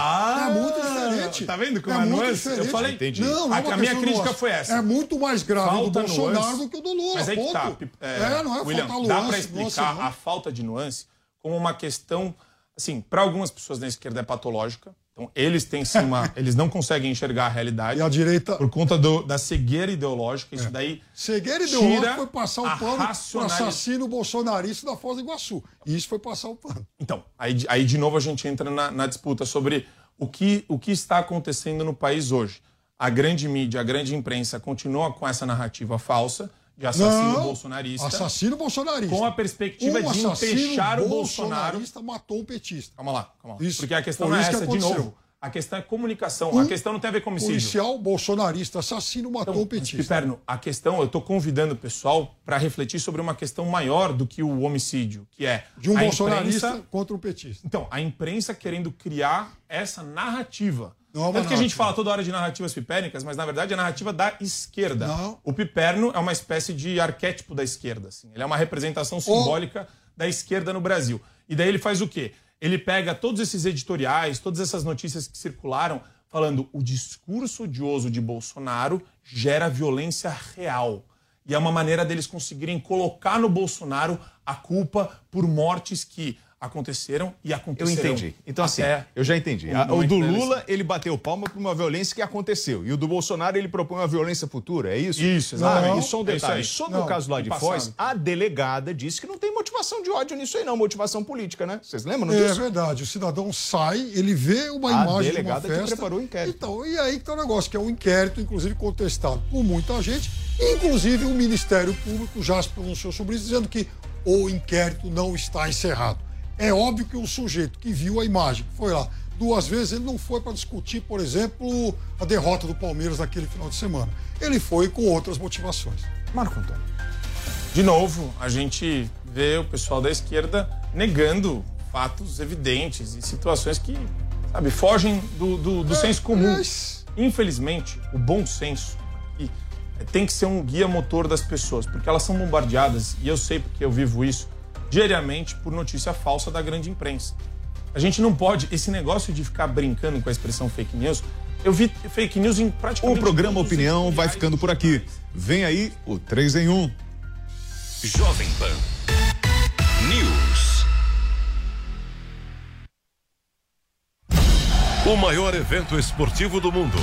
É muito diferente. Tá vendo como é nuance? Eu falei, entendi. Não, a minha crítica foi essa. É muito mais grave falta do Bolsonaro nuance, do que o do Lula. Mas aí que tá. Não é William, falta nuance. Dá para explicar a falta de nuance como uma questão, assim, para algumas pessoas da esquerda é patológica. Então, eles têm sim eles não conseguem enxergar a realidade. E a direita... Por conta da cegueira ideológica. Isso daí cegueira ideológica foi passar o pano para o assassino bolsonarista da Foz do Iguaçu. Isso foi passar o pano. Então, aí de novo a gente entra na disputa sobre o que está acontecendo no país hoje. A grande mídia, a grande imprensa continua com essa narrativa falsa de assassino bolsonarista. Assassino bolsonarista. Com a perspectiva de empechar o Bolsonaro. Matou o petista. Calma lá. Isso, porque a questão não é essa, de novo. A questão é comunicação. A questão não tem a ver com homicídio. Policial bolsonarista assassino matou o petista. Piperno, a questão, eu estou convidando o pessoal para refletir sobre uma questão maior do que o homicídio, que é de um bolsonarista contra um petista. Então, a imprensa querendo criar essa narrativa. Tanto que a gente fala toda hora de narrativas pipérnicas, mas na verdade é a narrativa da esquerda. Não. O Piperno é uma espécie de arquétipo da esquerda. Assim. Ele é uma representação simbólica da esquerda no Brasil. E daí ele faz o quê? Ele pega todos esses editoriais, todas essas notícias que circularam, falando o discurso odioso de Bolsonaro gera violência real. E é uma maneira deles conseguirem colocar no Bolsonaro a culpa por mortes que aconteceram e acontecerão. Eu entendi. Então, assim, eu já entendi. O do Lula, ele bateu palma por uma violência que aconteceu. E o do Bolsonaro, ele propõe uma violência futura, é isso? Isso, exatamente. E só um detalhe. Sobre o caso lá de Foz, a delegada disse que não tem motivação de ódio nisso aí, não. Motivação política, né? Vocês lembram disso? É verdade. O cidadão sai, ele vê uma imagem de uma festa. Que preparou o inquérito. Então, e aí que tá o negócio, que é um inquérito, inclusive, contestado por muita gente. Inclusive, o Ministério Público já se pronunciou sobre isso, dizendo que o inquérito não está encerrado. É óbvio que o sujeito que viu a imagem, que foi lá 2 vezes, ele não foi para discutir, por exemplo, a derrota do Palmeiras naquele final de semana. Ele foi com outras motivações. Marco Antônio. De novo, a gente vê o pessoal da esquerda negando fatos evidentes e situações que, sabe, fogem do senso comum. Infelizmente, o bom senso tem que ser um guia motor das pessoas, porque elas são bombardeadas, e eu sei porque eu vivo isso, diariamente por notícia falsa da grande imprensa. A gente não pode, esse negócio de ficar brincando com a expressão fake news, eu vi fake news em praticamente... O programa Opinião vai ficando por aqui. Vem aí o 3 em 1. Jovem Pan News. O maior evento esportivo do mundo.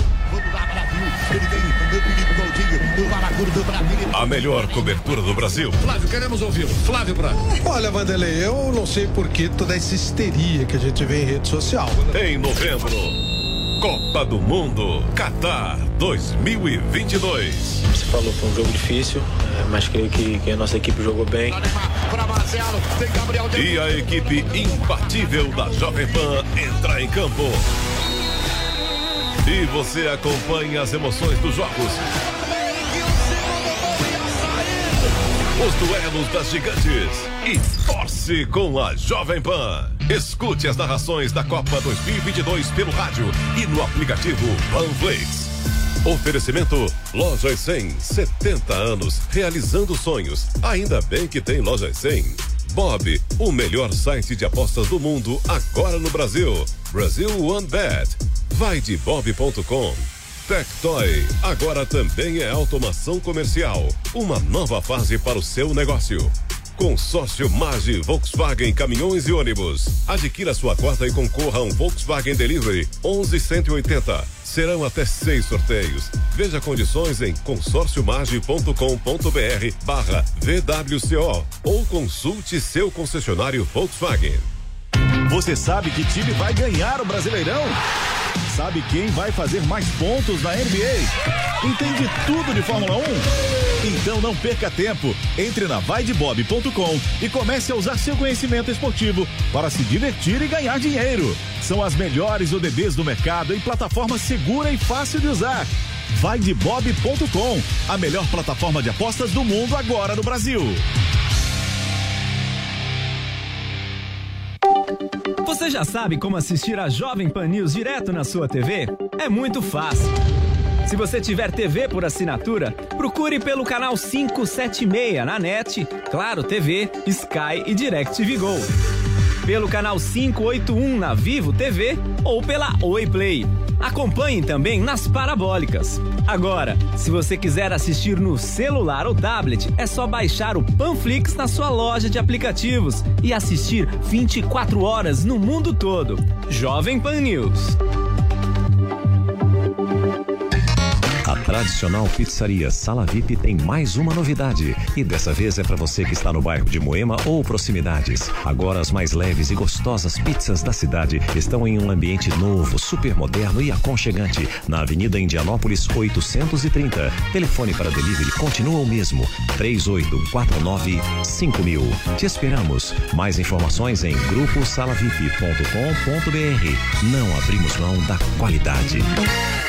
A melhor cobertura do Brasil. Flávio, queremos ouvi-lo. Flávio Branco. Olha, Vanderlei, eu não sei por que toda essa histeria que a gente vê em rede social. Em novembro, Copa do Mundo, Catar 2022. Você falou que foi um jogo difícil, mas creio que a nossa equipe jogou bem. E a equipe imbatível da Jovem Pan entra em campo. E você acompanha as emoções dos jogos. Os duelos das gigantes. E torce com a Jovem Pan. Escute as narrações da Copa 2022 pelo rádio e no aplicativo Panflix. Oferecimento Lojas 100, 70 anos realizando sonhos. Ainda bem que tem Lojas 100. Bob, o melhor site de apostas do mundo agora no Brasil. Brasil One Bet. Vai de bob.com. Tectoy, agora também é automação comercial. Uma nova fase para o seu negócio. Consórcio Mage Volkswagen Caminhões e Ônibus. Adquira sua cota e concorra a um Volkswagen Delivery 11.180. Serão até 6 sorteios. Veja condições em consorciomage.com.br/VWCO ou consulte seu concessionário Volkswagen. Você sabe que time vai ganhar o Brasileirão? Sabe quem vai fazer mais pontos na NBA? Entende tudo de Fórmula 1? Então não perca tempo. Entre na vaidebob.com e comece a usar seu conhecimento esportivo para se divertir e ganhar dinheiro. São as melhores ODBs do mercado em plataforma segura e fácil de usar. Vaidebob.com, a melhor plataforma de apostas do mundo agora no Brasil. Você já sabe como assistir a Jovem Pan News direto na sua TV? É muito fácil. Se você tiver TV por assinatura, procure pelo canal 576 na NET, Claro TV, Sky e DirecTV Go. Pelo canal 581 na Vivo TV ou pela Oi Play. Acompanhe também nas parabólicas. Agora, se você quiser assistir no celular ou tablet, é só baixar o Panflix na sua loja de aplicativos e assistir 24 horas no mundo todo. Jovem Pan News. A tradicional pizzaria Sala VIP tem mais uma novidade. E dessa vez é para você que está no bairro de Moema ou proximidades. Agora as mais leves e gostosas pizzas da cidade estão em um ambiente novo, super moderno e aconchegante. Na Avenida Indianópolis 830. Telefone para delivery continua o mesmo. 3849-5000. Te esperamos. Mais informações em gruposalavip.com.br. Não abrimos mão da qualidade.